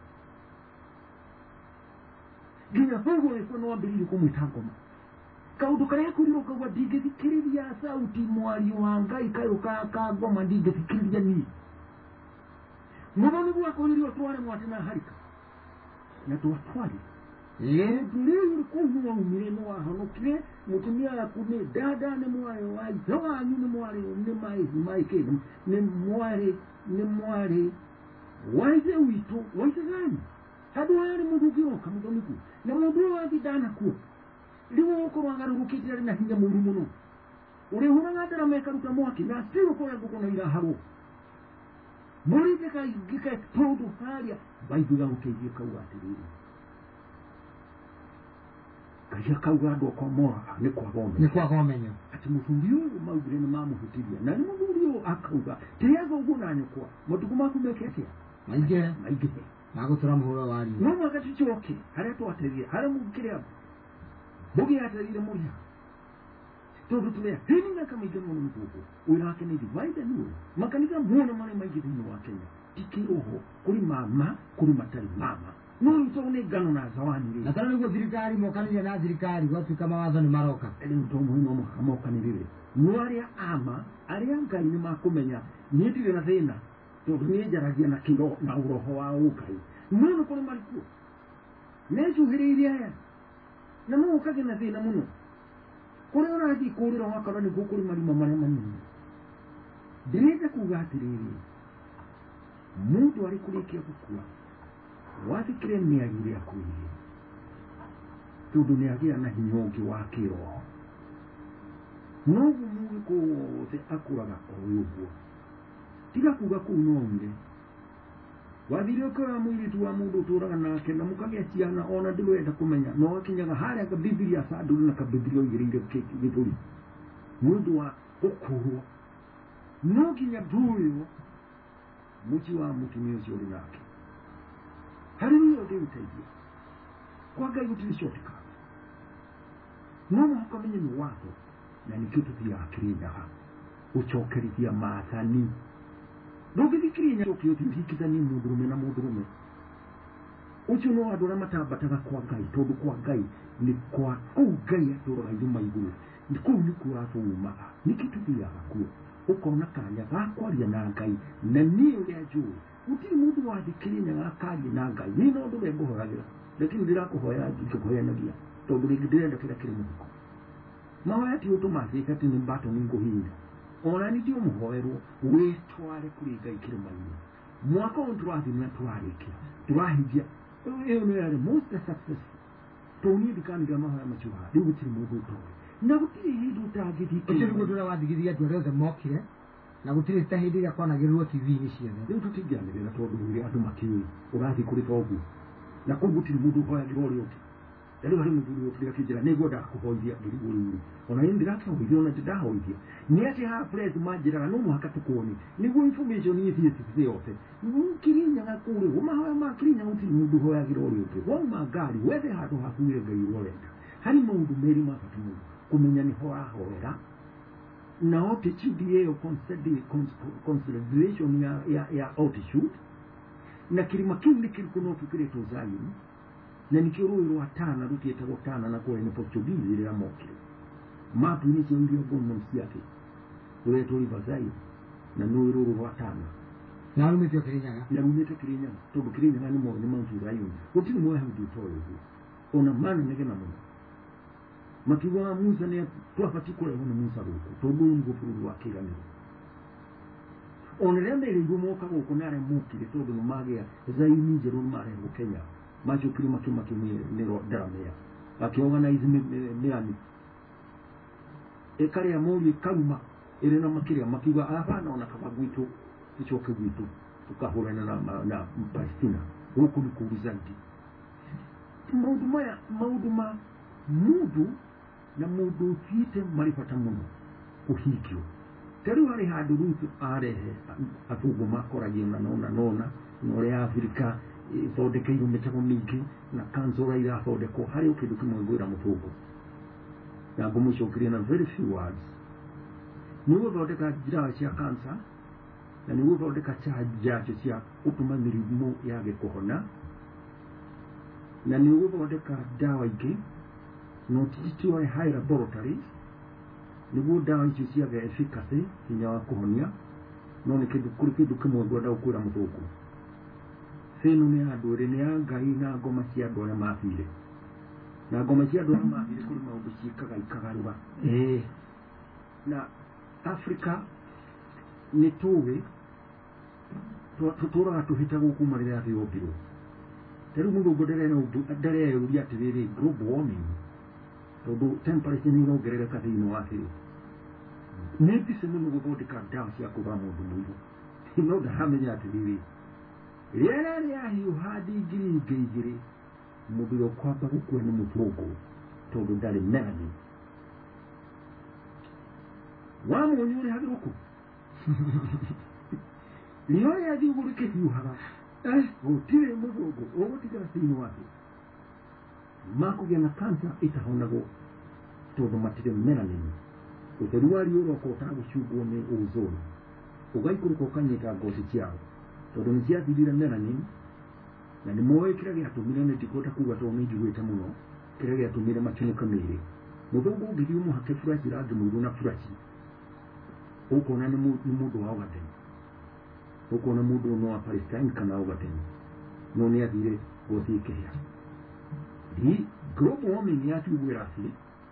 Speaker 2: gina fogo ni kwa wambili kumwitangoma kaundu karia kuriro kagwa ndingithikiriria sauti mwari wa ngai kayo ka ngoma ndingithikiriria ni muboni bwa kuririo tware mwate na harika na twatwari ndiri kuhuwa umireno wa hanokire mutumia yaku ni dada ni mwari wa ithe wanyu ni mwari ni mai kenu ni mwari waize wito waize gani hadu wari mundu ukiroka mudoniku na mundu wa thidana kuwa liwo ukorwa ngarurukitira na hinya muri muno uri huranga ndara mekaruta mwaki na siru kore gukona ira haro muri beka igika todo haria baibuga ukeje kawatiriri kaja kawado kwa mora ni kwa gomenya ati muthuriyo maugire ni mamuhutiria na ni muthuriyo akauga tiyaga ugunanye kwa mutuku makumekete maige nagutura muhuro wari no magatichoke haria twateria haria mugikire Bugi atarire muria todo tulea hininga kama igemo mtuko urake ni divide nuo makanisa muona mane maigithino wa Kenya tikiroho kuri mama kuri matari mama no itone gano na zawani
Speaker 1: na kana niguo thirikari mokanire na thirikari watu kama watho ni maroka
Speaker 2: ele ndo muhimu mokanire no aria ama aria ngai ni makumenya ni ndire na thina to ni jaragia na kiro na uroho wa ukai no kuri marikuo nejuhiriria ya na mu ukage na thina muno kuri urathi kurira wakara ni gukuri marima mare manini direte kugatiriri mundu ari kurikia gukua wathikire ni agire akuire tundu ni agira na hinyongi wa kiroho no mugi ko te akuraga oyugo tiga kuga kunombe wathire kwa mwiritu wa mundu turaga nake na mukagia ciana ona ndurenda kumenya no kinyaga haria ka Biblia sandu na ka Biblia igireire githuri mundu wa ukurwo no kinya duyo muchi wa mutumio cio nake hariyo ndimteithia kwa ngai gutirishotika no mukamenya ni wako na ni kitu kia akirindaga uchokerithia maathani ndugithikirinya ukio thikithani mundurume na mundurume ucio no andura matabataga kwa ngai tondu kwa ngai ni kwa ngai aturaga ithuma iguru ni kuu ni kuratuma ni kitu kia gakuo ukona kanya gakwaria na ngai na ni uria juu utiri mundu wathikirinya gakaria na ngai ni no ndu nguhoragira lakini ndirakuhoya ngikuhoya nagia tondu ndirenda kila kile muko mahoya ti utumathika ti ni mbato ni nguhinda ona ni dio muhoerwo wetware kuri ngai kirimaini mwaka ontwathi na twarikira turahijia iyo no yari most successful toni dikani gama ha machuha ndi gutiri mundu to na gutiri hindu utangithike
Speaker 1: ucio niguo ndura wathigiria andu othe mokire na gutiri ta hindi iria kwanagirwo TV-ini ciothe
Speaker 2: riu tutingianirira tondu uri andu makiui urathi kuri togu na koguo gutiri mundu hoyagirwo uri uti rĩu harĩ mũthuri ũkĩrĩa kĩnjĩra nĩguo ndakũhoithia ngĩrigũrĩire ona niĩ ndĩrakĩhoithia ona ndahoithia nĩ atĩ haha press manjĩraga no mũhaka tũkuone nĩguo information ĩthiĩ thĩ yothe Kirinyaga kũrĩ mahoya ma Kirinyaga gũtirĩ mũndũ hoyagĩra ũrĩa ũngĩ wauma ngari wethe handũ hakuhĩ Ngai ũrenda harĩ maũndũ merĩ ma bata mũno kũmenya nĩho wahoera na attitude ĩyo consideration ya attitude na kĩrĩma kĩu nĩ kĩrĩkũ no tũkĩrĩtwo Zion na nikio rũĩ rwa Tana rũtiĩtagwo Tana na kũrĩa nĩ Portuguese rĩrĩa mokire mapu-inĩ cia irio ngono ciake rũretwo River Zion na rũĩ rũrũ rwa Tana
Speaker 1: na rumĩte Kirinyaga
Speaker 2: tondũ Kirinyaga nĩ moĩ nĩ Mount Zion gũtirĩ Mũyahudi ũtoĩ ũguo ona manenegena mũno makiuga Musa nĩ twabatiĩ kũrehwo nĩ Musa gũkũ tondũ ũyũ nĩguo bũrũri wa kĩĩranĩro ona rĩrĩa merĩirwo moka gũkũ na arĩa mokire tondũ nĩ magĩa Zion njerũ nĩ marehwo Kenya macukiri makĩnĩro ndaramea akĩorganize mĩani ĩkarĩa mũriũ kauma ĩrĩ na makĩria makiuga hapana ona kama gwitũ icoke gwitũ tukahũrana na Palestina gũkũ nĩ kũru zaidi maũndũ ma mũndũ na mũndũ ũthiĩte marĩ bata mũno kũhingio tarĩu harĩ handũ Ruth arehe athũngũ makoragio na nona na ũrĩa Afrika ithondekeirwo mĩtego mĩingĩ na kansora irathondekwo harĩ o kĩndũ kĩmwe ngwĩra mũthũngũ na ngũmũcokeria na very few words nĩ gũthondeka ndawa cia kansa na nĩ gũthondeka njanjo cia gũtũma mĩrimũ yage kũhona na nĩ gũthondeka ndawa ingĩ no titioe high laboratories nĩguo ndawa icio ciage efficacy hinya wa kũhonia no nĩ kĩndũ kĩmwe ngwenda gũkwĩra mũthũngũ senu nĩ andũ ĩrĩ nĩ ya Ngai na ngoma cia andũ arĩa mathire na ngoma cia andũ arĩa mathire kũrĩ maũndũ ciĩkaga ikagarũra na Afrika nĩ tũĩ tũtũraga tũhĩtagwo kuma rĩrĩa thĩ yombirwo tarĩu mũthũngũ ndareyũria atĩrĩrĩ global warming tondũ temperature nĩ ĩrongerereka thĩinĩ wa thĩ nĩ mbica mũno gũthondeka ndawa cia kũga mũndũ mũirũ no ndaramenya atĩrĩrĩ rĩera rĩahiũha digrii igĩrĩ mũndũ ũrĩa ũkwamba gũkua nĩ mũthũngũ tondũ ndarĩ melanin wa mũnyũ ũrĩ harĩ gũkũ riũa rĩathiĩ ũguo rĩkĩhiũhaga gũtirĩ mũthũngũ ũgũtigara thĩinĩ wa thĩ makũgĩa na kansa ĩtahonagwo tondũ matirĩ melanin ũtheri wa riũa ũroka ũtagũcungwo nĩ ozone ũgaikũrũka ũkanyita ngothi ciao tondũ nĩ ciathirire melanin na nĩ moĩ kĩrĩa gĩatũmire nĩ ndikwenda kuga tondũ nĩ njiguĩte mũno kĩrĩa gĩatũmire makinyũka mĩĩrĩ mũthũngũ ũngĩthiĩ ũmũhake buraci rangi mũirũ na buraci ũkona nĩ mũndũ wa Ogaden ũkona mũndũ no wa Palestine kana Ogaden no nĩ athire ngothi ĩkĩhĩa global warming yatugwĩra atĩ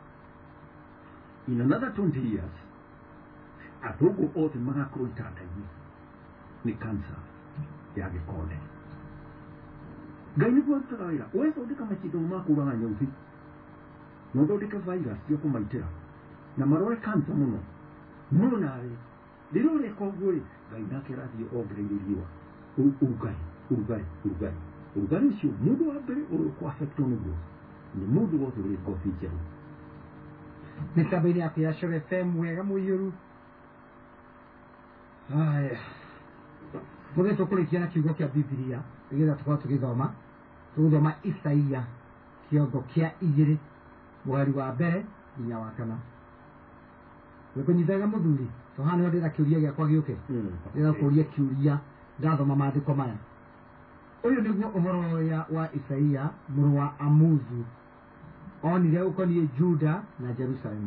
Speaker 2: in another 20 years athũngũ othe magakorwo itanda-inĩ nĩ cancer ya gĩkonde Ngai nĩguo arutaga wĩra wethondeka macindano ma kũũraga nyauthi na ũthondeke virus cia kũmaitĩra na marore cancer mũno no nawe rĩrĩa ũreka ũguo-rĩ Ngai nake arathiĩ ongereire riũa ũrugarĩ ũcio mũndũ wa mbere ũrĩa ũkũ-affectwo nĩguo nĩ mũndũ wothe ũrĩ ngothi njerũ
Speaker 1: mĩtambo-inĩ yaku ya Show FM wega mũiyũru haya mũthĩ tũkũrĩkia na kiugo kĩa Biblia nĩgetha tũkorwo tũgĩthoma Isaia kĩongo kĩa 2 mũgari wa mbere nginya wa 4 wĩkũnyitaga mũthuri tũhana ndĩra kĩũria gĩakwa gĩũke ndĩra kũria kĩũria ndathoma maandĩko maya ũyũ nĩguo ũhoro wa Isaia mũrũ wa Amuzu onire ũkoniĩ Juda na Jerusalemu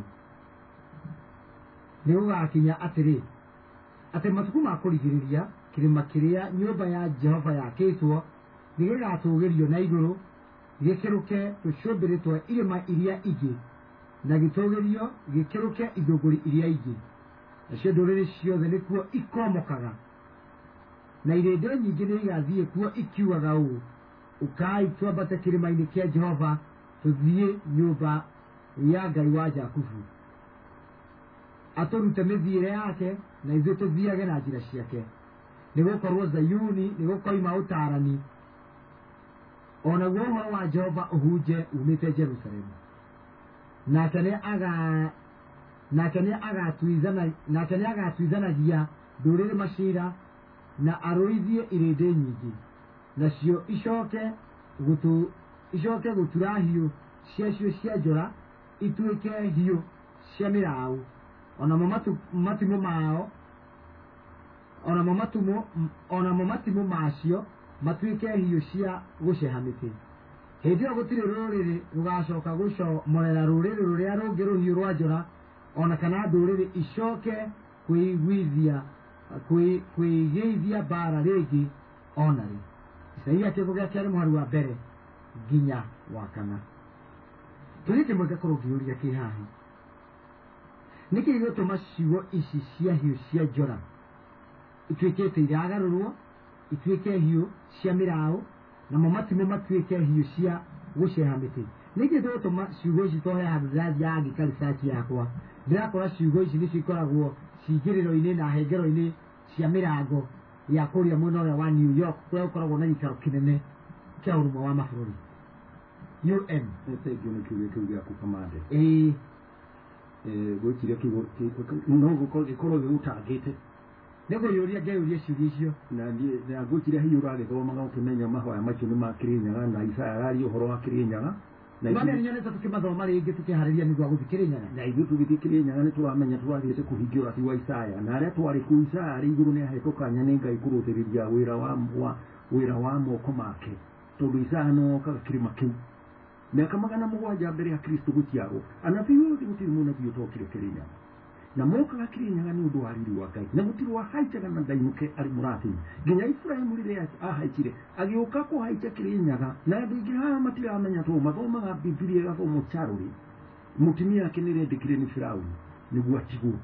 Speaker 1: nĩ gũgakinya atĩ matukũ ma kũrigĩrĩria kĩrĩma kĩrĩa nyũmba ya Jehova yakĩtwo nĩgĩgatũgĩrio na igũrũ gĩkĩrũke tũcũmbĩrĩ twa irĩma iria ingĩ na gĩtũgĩrio gĩkĩrũke ithũngũri iria ingĩ nacio ndũrĩrĩ ciothe nĩkuo ikomokaga na irĩndĩ nyingĩ nĩ igathiĩ kuo ikiugaga ũũ ũkai twambate kĩrĩma-inĩ kĩa Jehova tũthiĩ nyũmba ya Ngai wa Jakubu aturute mithiire yake na ithuĩ tuthiage na njĩra ciake nĩgũkorwo Zayuni nĩgũkoima ũtaarani onaguo ũhoro wa Jehova ũhunje umĩte Jerusalemu nake nĩ agatuithanagia ndũrĩrĩ maciira na arũithie irĩndĩ nyingĩ nacio icoke gũtura hiũ ciacio cia njora ituĩke hiũ cia mĩraũ onamo matimũ macio matuĩke hiũ cia gũceha mĩtĩ hĩndĩ ĩyo gũtirĩ rũrĩrĩ rũgacoka gũcomorera rũrĩrĩ rũrĩa rũngĩ rũhiũ rwa njora ona kana ndũrĩrĩ icoke kwĩgeithia mbara rĩngĩ ona rĩ. Isaia kĩongo gĩa kerĩ mũhari wa mbere nginya wa kana. Tũrĩ kĩmwe ngakorwo ngĩũria kĩ haha, nĩkĩ gĩgũtũma ciugo ici cia hiũ cia njora ituĩkĩte iragarũrwo ituĩke hiũ cia mĩraũ namo matimũ matuĩke hiũ cia gũceha mĩtĩ? Nĩkĩ gĩgũtũma ciugo ici tohe handũ ndĩrathiaga ngĩka research yakwa ndĩrakora ciugo ici nĩcio ikoragwo cingĩrĩro-inĩ na hengero-inĩ cia mĩrango ya kũrĩa mwena ũrĩa wa New York kũrĩa gũkoragwo na gĩikaro kĩnene kĩa ũrũmwe wa mabũrũri UN.
Speaker 2: Kĩu gĩaku kamande gwĩciria no gũkorwo gĩgũtangĩte
Speaker 1: nĩgũyũria ngeyũria ciũria icio
Speaker 2: na ngwĩciria hihi ũragĩthomaga ũkĩmenya mahoya macio nĩ ma Kĩrĩnyaga na Isaya araria ũhoro wa Kĩrĩnyaga
Speaker 1: Bana nyonete tukimathoma rĩngĩ tukiharĩria nĩguo gũthiĩ Kĩrĩnyaga
Speaker 2: na ithuĩ tũgĩthiĩ Kĩrĩnyaga nĩ tũramenya tũrathiĩte kũhingia ũrathi wa Isaya na arĩa twarĩ kũu Isaya arĩ igũrũ nĩ ahetwo kanya nĩ Ngai kũrũthĩrĩria wĩra wa moko make tondũ Isaya no okaga kĩrĩma kĩu mĩaka 700 mbere ya Kristo gũciarwo anabii wothe gũtirĩ mũnabii ũtokire Kĩrĩnyaga na mokaga Kĩrĩnyaga nĩ ũndũ wa riri wa Ngai na gũtirĩ wahaicaga na ndainuke arĩ mũrathime nginya Iburahĩmu rĩrĩa ahaicire agĩũka kũhaica Kĩrĩnyaga na andũ aingĩ haha matiramenya to mathomaga Bibilia ĩgathomwo Charũrĩ mũtumia yake nĩrendekire nĩ Firaũni nĩguo atigwo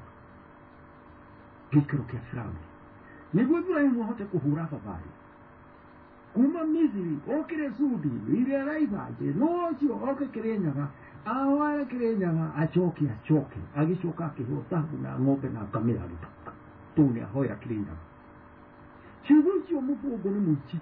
Speaker 2: gĩikaro kĩa Firaũni nĩguo Iburahĩmu ahote kũhũra thabarĩ kuma Misiri okire Sudi iria raibaje no cio oke Kĩrĩnyaga awale Kĩrĩnyaga acoke agĩcoka akĩheo thahabu na ng'ombe na ngamĩra gĩthaka tondũ nĩahoera Kĩrĩnyaga ciugo icio mũbũngo nĩ mũici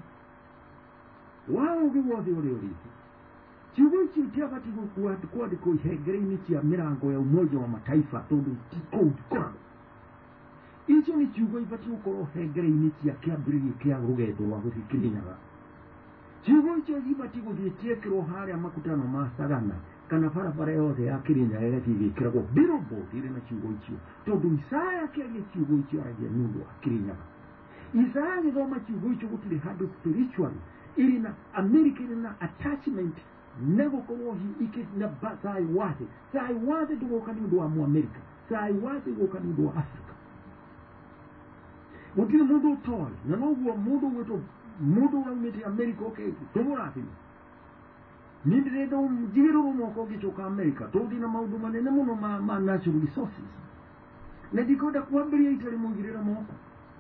Speaker 2: wa ũgĩ wothe ũrĩa ũrĩte ciugo icio itiabatiĩ kwandĩkwo ihengere-inĩ cia mĩrango ya Umoja wa Mataifa tondũ kũu ikoragwo icio nĩ ciugo ibatiĩ gũkorwo hengere-inĩ cia kĩambĩrĩria kĩa rũgendo rwa gũthiĩ Kĩrĩnyaga ciugo icio ibatiĩ gũthiĩ ciĩkĩrwo harĩa makutano ma Sagana kana barabara yothe ya Kĩrĩnyaga ĩgathiĩ ĩgĩkĩragwo billboard irĩ na ciugo icio tondũ Isaya akĩaria ciugo icio aragia nĩ ũndũ wa Kĩrĩnyaga Isaya agĩthoma ciugo icio gũtirĩ handũ spiritual irĩ na America irĩ na attachment na gũkorwo na Sai wathe ndũgoka nĩ ũndũ wa Mũamerika Sai wathe gũka nĩ ũndũ wa Africa gũtirĩ mũndũ ũtoĩ na noguo mũndũ waumĩte America tũmũrathime nĩ ndĩrenda njigĩrĩrwo moko ũngĩcoka America tondũ na maũndũ manene mũno ma natural resources na ndikwenda kwambĩrĩria itarĩ mũigĩrĩra moko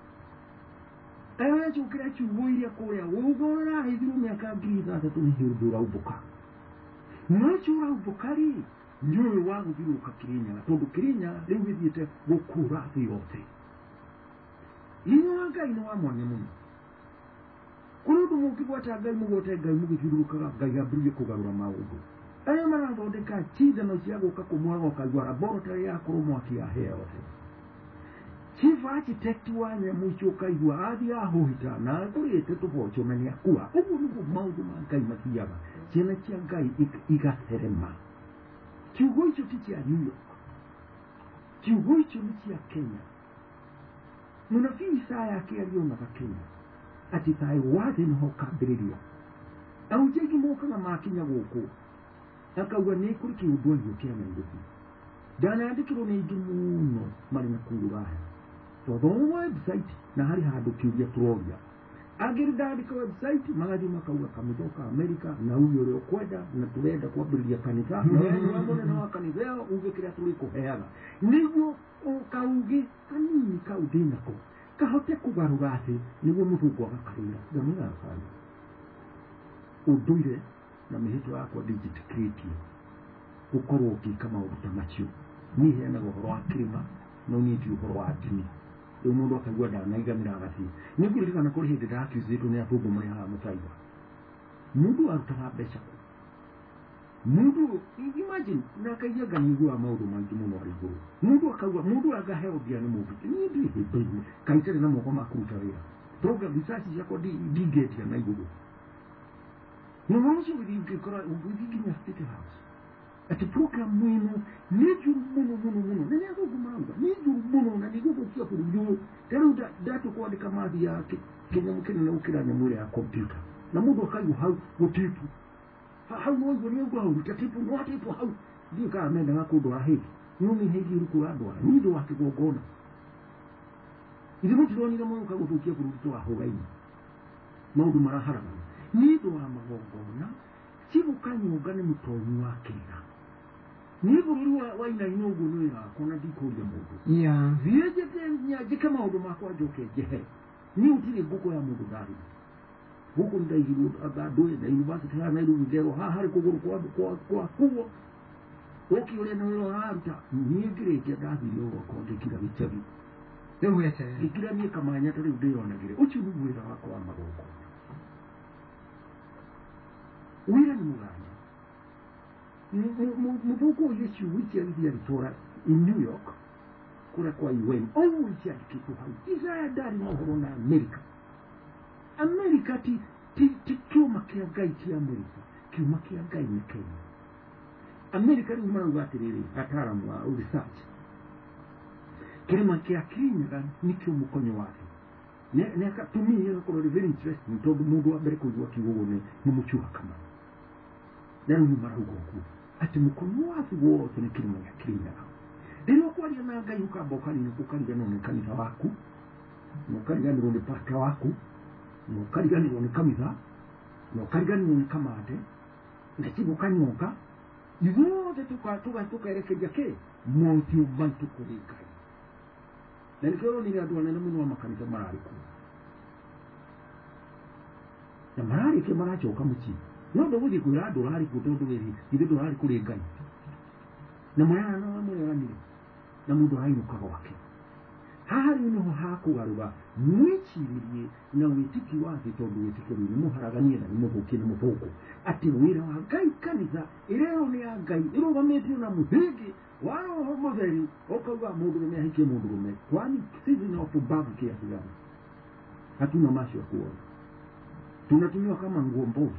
Speaker 2: agacũkĩra ciugo iria kũrĩa ũgora haithirwo mĩaka 3000 nĩ hĩndĩ ũraubũka nocio ũraubũka-rĩ nĩ ũyũ wa gũthiũrũka Kĩrĩnyaga tondũ Kĩrĩnyaga rĩu gĩthiĩte gũkũra thĩ yothe hinya wa Ngai nĩ wa mwanya mũno kũrĩ ũndũ mũngĩgweta Ngai mũgĩthiũrũrũkaga Ngai ambĩrĩrie kũgarũra maũndũ arĩa marathondeka cindano cia gũka kũmwaga ũkaigua laboratory ya kũrũ mwaki ya hĩa yothe chief architect wa nyamũ icio ũkaigua athiĩ ahũhita na akũrĩte tũboco na nĩakua ũguo nĩguo maũndũ ma Ngai mathiaga ciana cia Ngai igatherema ciugo icio ti cia New York ciugo icio nĩ cia Kenya mũnabii Isaya akĩaria onaga Kenya ati Sai wathe nĩho kambĩrĩria ahunjia aingĩ mokaga makinya gũkũ akauga nĩ kũrĩ kĩũndũ ahiũ kĩa Nairobi ndanandĩkĩrwo nĩ aingĩ mũno marĩ na kũu Rũraya tondũ website na harĩ handũ kĩũria tũroria angĩrĩ ndandĩka website magathiĩ makauga kanitha ka America na uge ũrĩa ũkwenda na tũrenda kwambĩrĩria kanitha na wewe wa mũnene wa kanitha ĩyo uge kĩrĩa tũrĩkũheaga nĩguo ũkauge kanini kau ndĩnako kahote kũgarũra thĩ nĩguo mũthũngũ agakarĩra ngamĩgakana ũndũire na mĩhĩtwa yakwa digitĩkĩtio gukorwo ukika maundu ta macio ni heanaga uhoro wa kirima no ni ti uhoro wa ndini riu mundu akaigua ndanaiganira agati ni kuririkana kuri hindi ndakiuzitwo ni atungu muri haha Mutaiga mundu arutaga mbeca mundu imagine nakaigua nganigua maundu maingi muno ari iguru mundu akauga mundu agaheo bia ni mundu ni ndi hebe kaitire na moko makuruta wira program research yako digate na iguru no mwanzo wikikora wikiginya State House ati program mwino nijuru muno nani agugumanga nijuru muno na nigugukia kurujo tero datu kwa dikamathi ya Kenya mukene na ukiranya mwire ya computer na mundu akayu hau gutipu hau no ngoni ngo hau tatipu no atipu hau ndika amenda ngakundo ahi nyumi hegi ruko andwa nido wakigogona ili mutu woni na mundu kagutukia kurujo aho gaini maundu marahara nido amagogona chibukanyuga ni mutonyi wa Kenya ni bururu wa ina inogo nira kona dikoria mundu
Speaker 1: ya
Speaker 2: vieje nya jika maundu makwa joke jehe ni utire buko ya mundu dari buko ndairu agado na university ya nairu ngero ha hari kuguru kwa kuwo oki ule no hanta ni gireke dathiro ko ndikira bichabi
Speaker 1: ewe ete
Speaker 2: ikira ni kamanya tari ndiro nagire uchi nugwira wako wa magoko wira ni mugani mubuko yesu wiki alitora in New York kura kwa UN always ya kitu hau Israel dari mohoro na America ti kiuma kia gai ki America kiuma kia gai ni Kenya America ni umara ugatiriri ataramu wa research kirima kia Kenya ni kiumu konyo wake ne akatumia ko very interesting to mundu wa bereko wa kiwone ni muchuha kama nani umara ugoku ati mukono wathi wote ni kirima ya Kenya rero kwa ria na ngai ukamboka ni kukarira no kanitha waku no karira ni ronde pastor waku no karira ni ronde kanitha no karira ni ronde kamate ngatibu kanyoka ivote tukaerekeja ke monti ubantu kurika na nikero ni ndio na muno wa makanitha marari ku na marari ke maracho kamuchi no ndo budi kuira dolari kutondo beri ide dolari kuri ngai na mwana na mwana ni na mundu hainuka wake hari no hakugaruba mwiciririe na witiki wake tondu witiki ni muharaganie na mubuki na muboko ati wira wa ngai kanitha irero ni ya ngai irugametio na muhigi waro homoderi okauga mundu ni ahike mundu rume kwani sisi na ufubavu kiasi gani hatuna macho ya kuona tunatumiwa kama nguo mbovu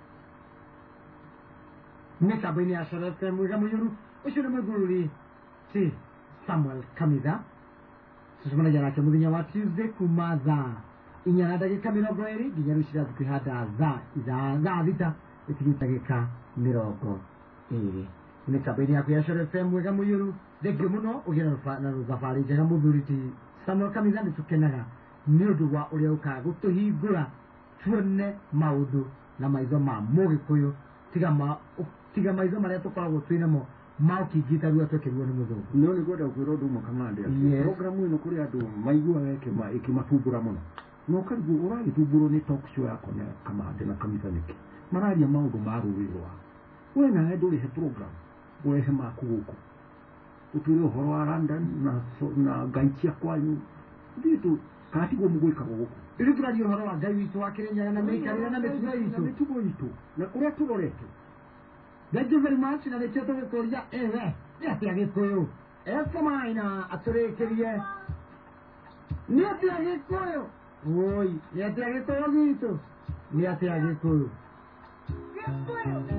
Speaker 1: Nekabeni ashara tembuga muyuru ushuru magururi ti Samuel Kamida susumana jana cha mudinya wa Tuesday kumaza inyana dagika 20 ginyarusha kwihada za vita ikigitagika 20 nekabeni akuyashara tembuga muyuru degyo muno ugena na zafari jana muduriti Samuel Kamida nitukenaga niodu wa uria ukagutuhingura tuone maudu na maizo ma mugikuyu tiga maizo maria tukoragwo twinamo maukigita rua twekerwo ni muthu
Speaker 2: no ni goda kwiro ndu mukamande program ino kuri andu maigua weke ikimatumbura muno no karibu urari tumburo ni talk show yako na kamande na kamisa niki mararia maundu maruriro we na nduri he program we he makuguko uturi uhoro wa London na gaitia kwanyu nditu katigo mugwika guko
Speaker 1: iri turari uhoro wa ngai witu wa Kenya na Amerika na
Speaker 2: mitugo itu na uria turorete.
Speaker 1: Thank you very much. Na lecheto Victoria ewe niatia gikuyu esamaina aturekerie niatia gikuyu oi niatia gikuyu gitu niatia gikuyu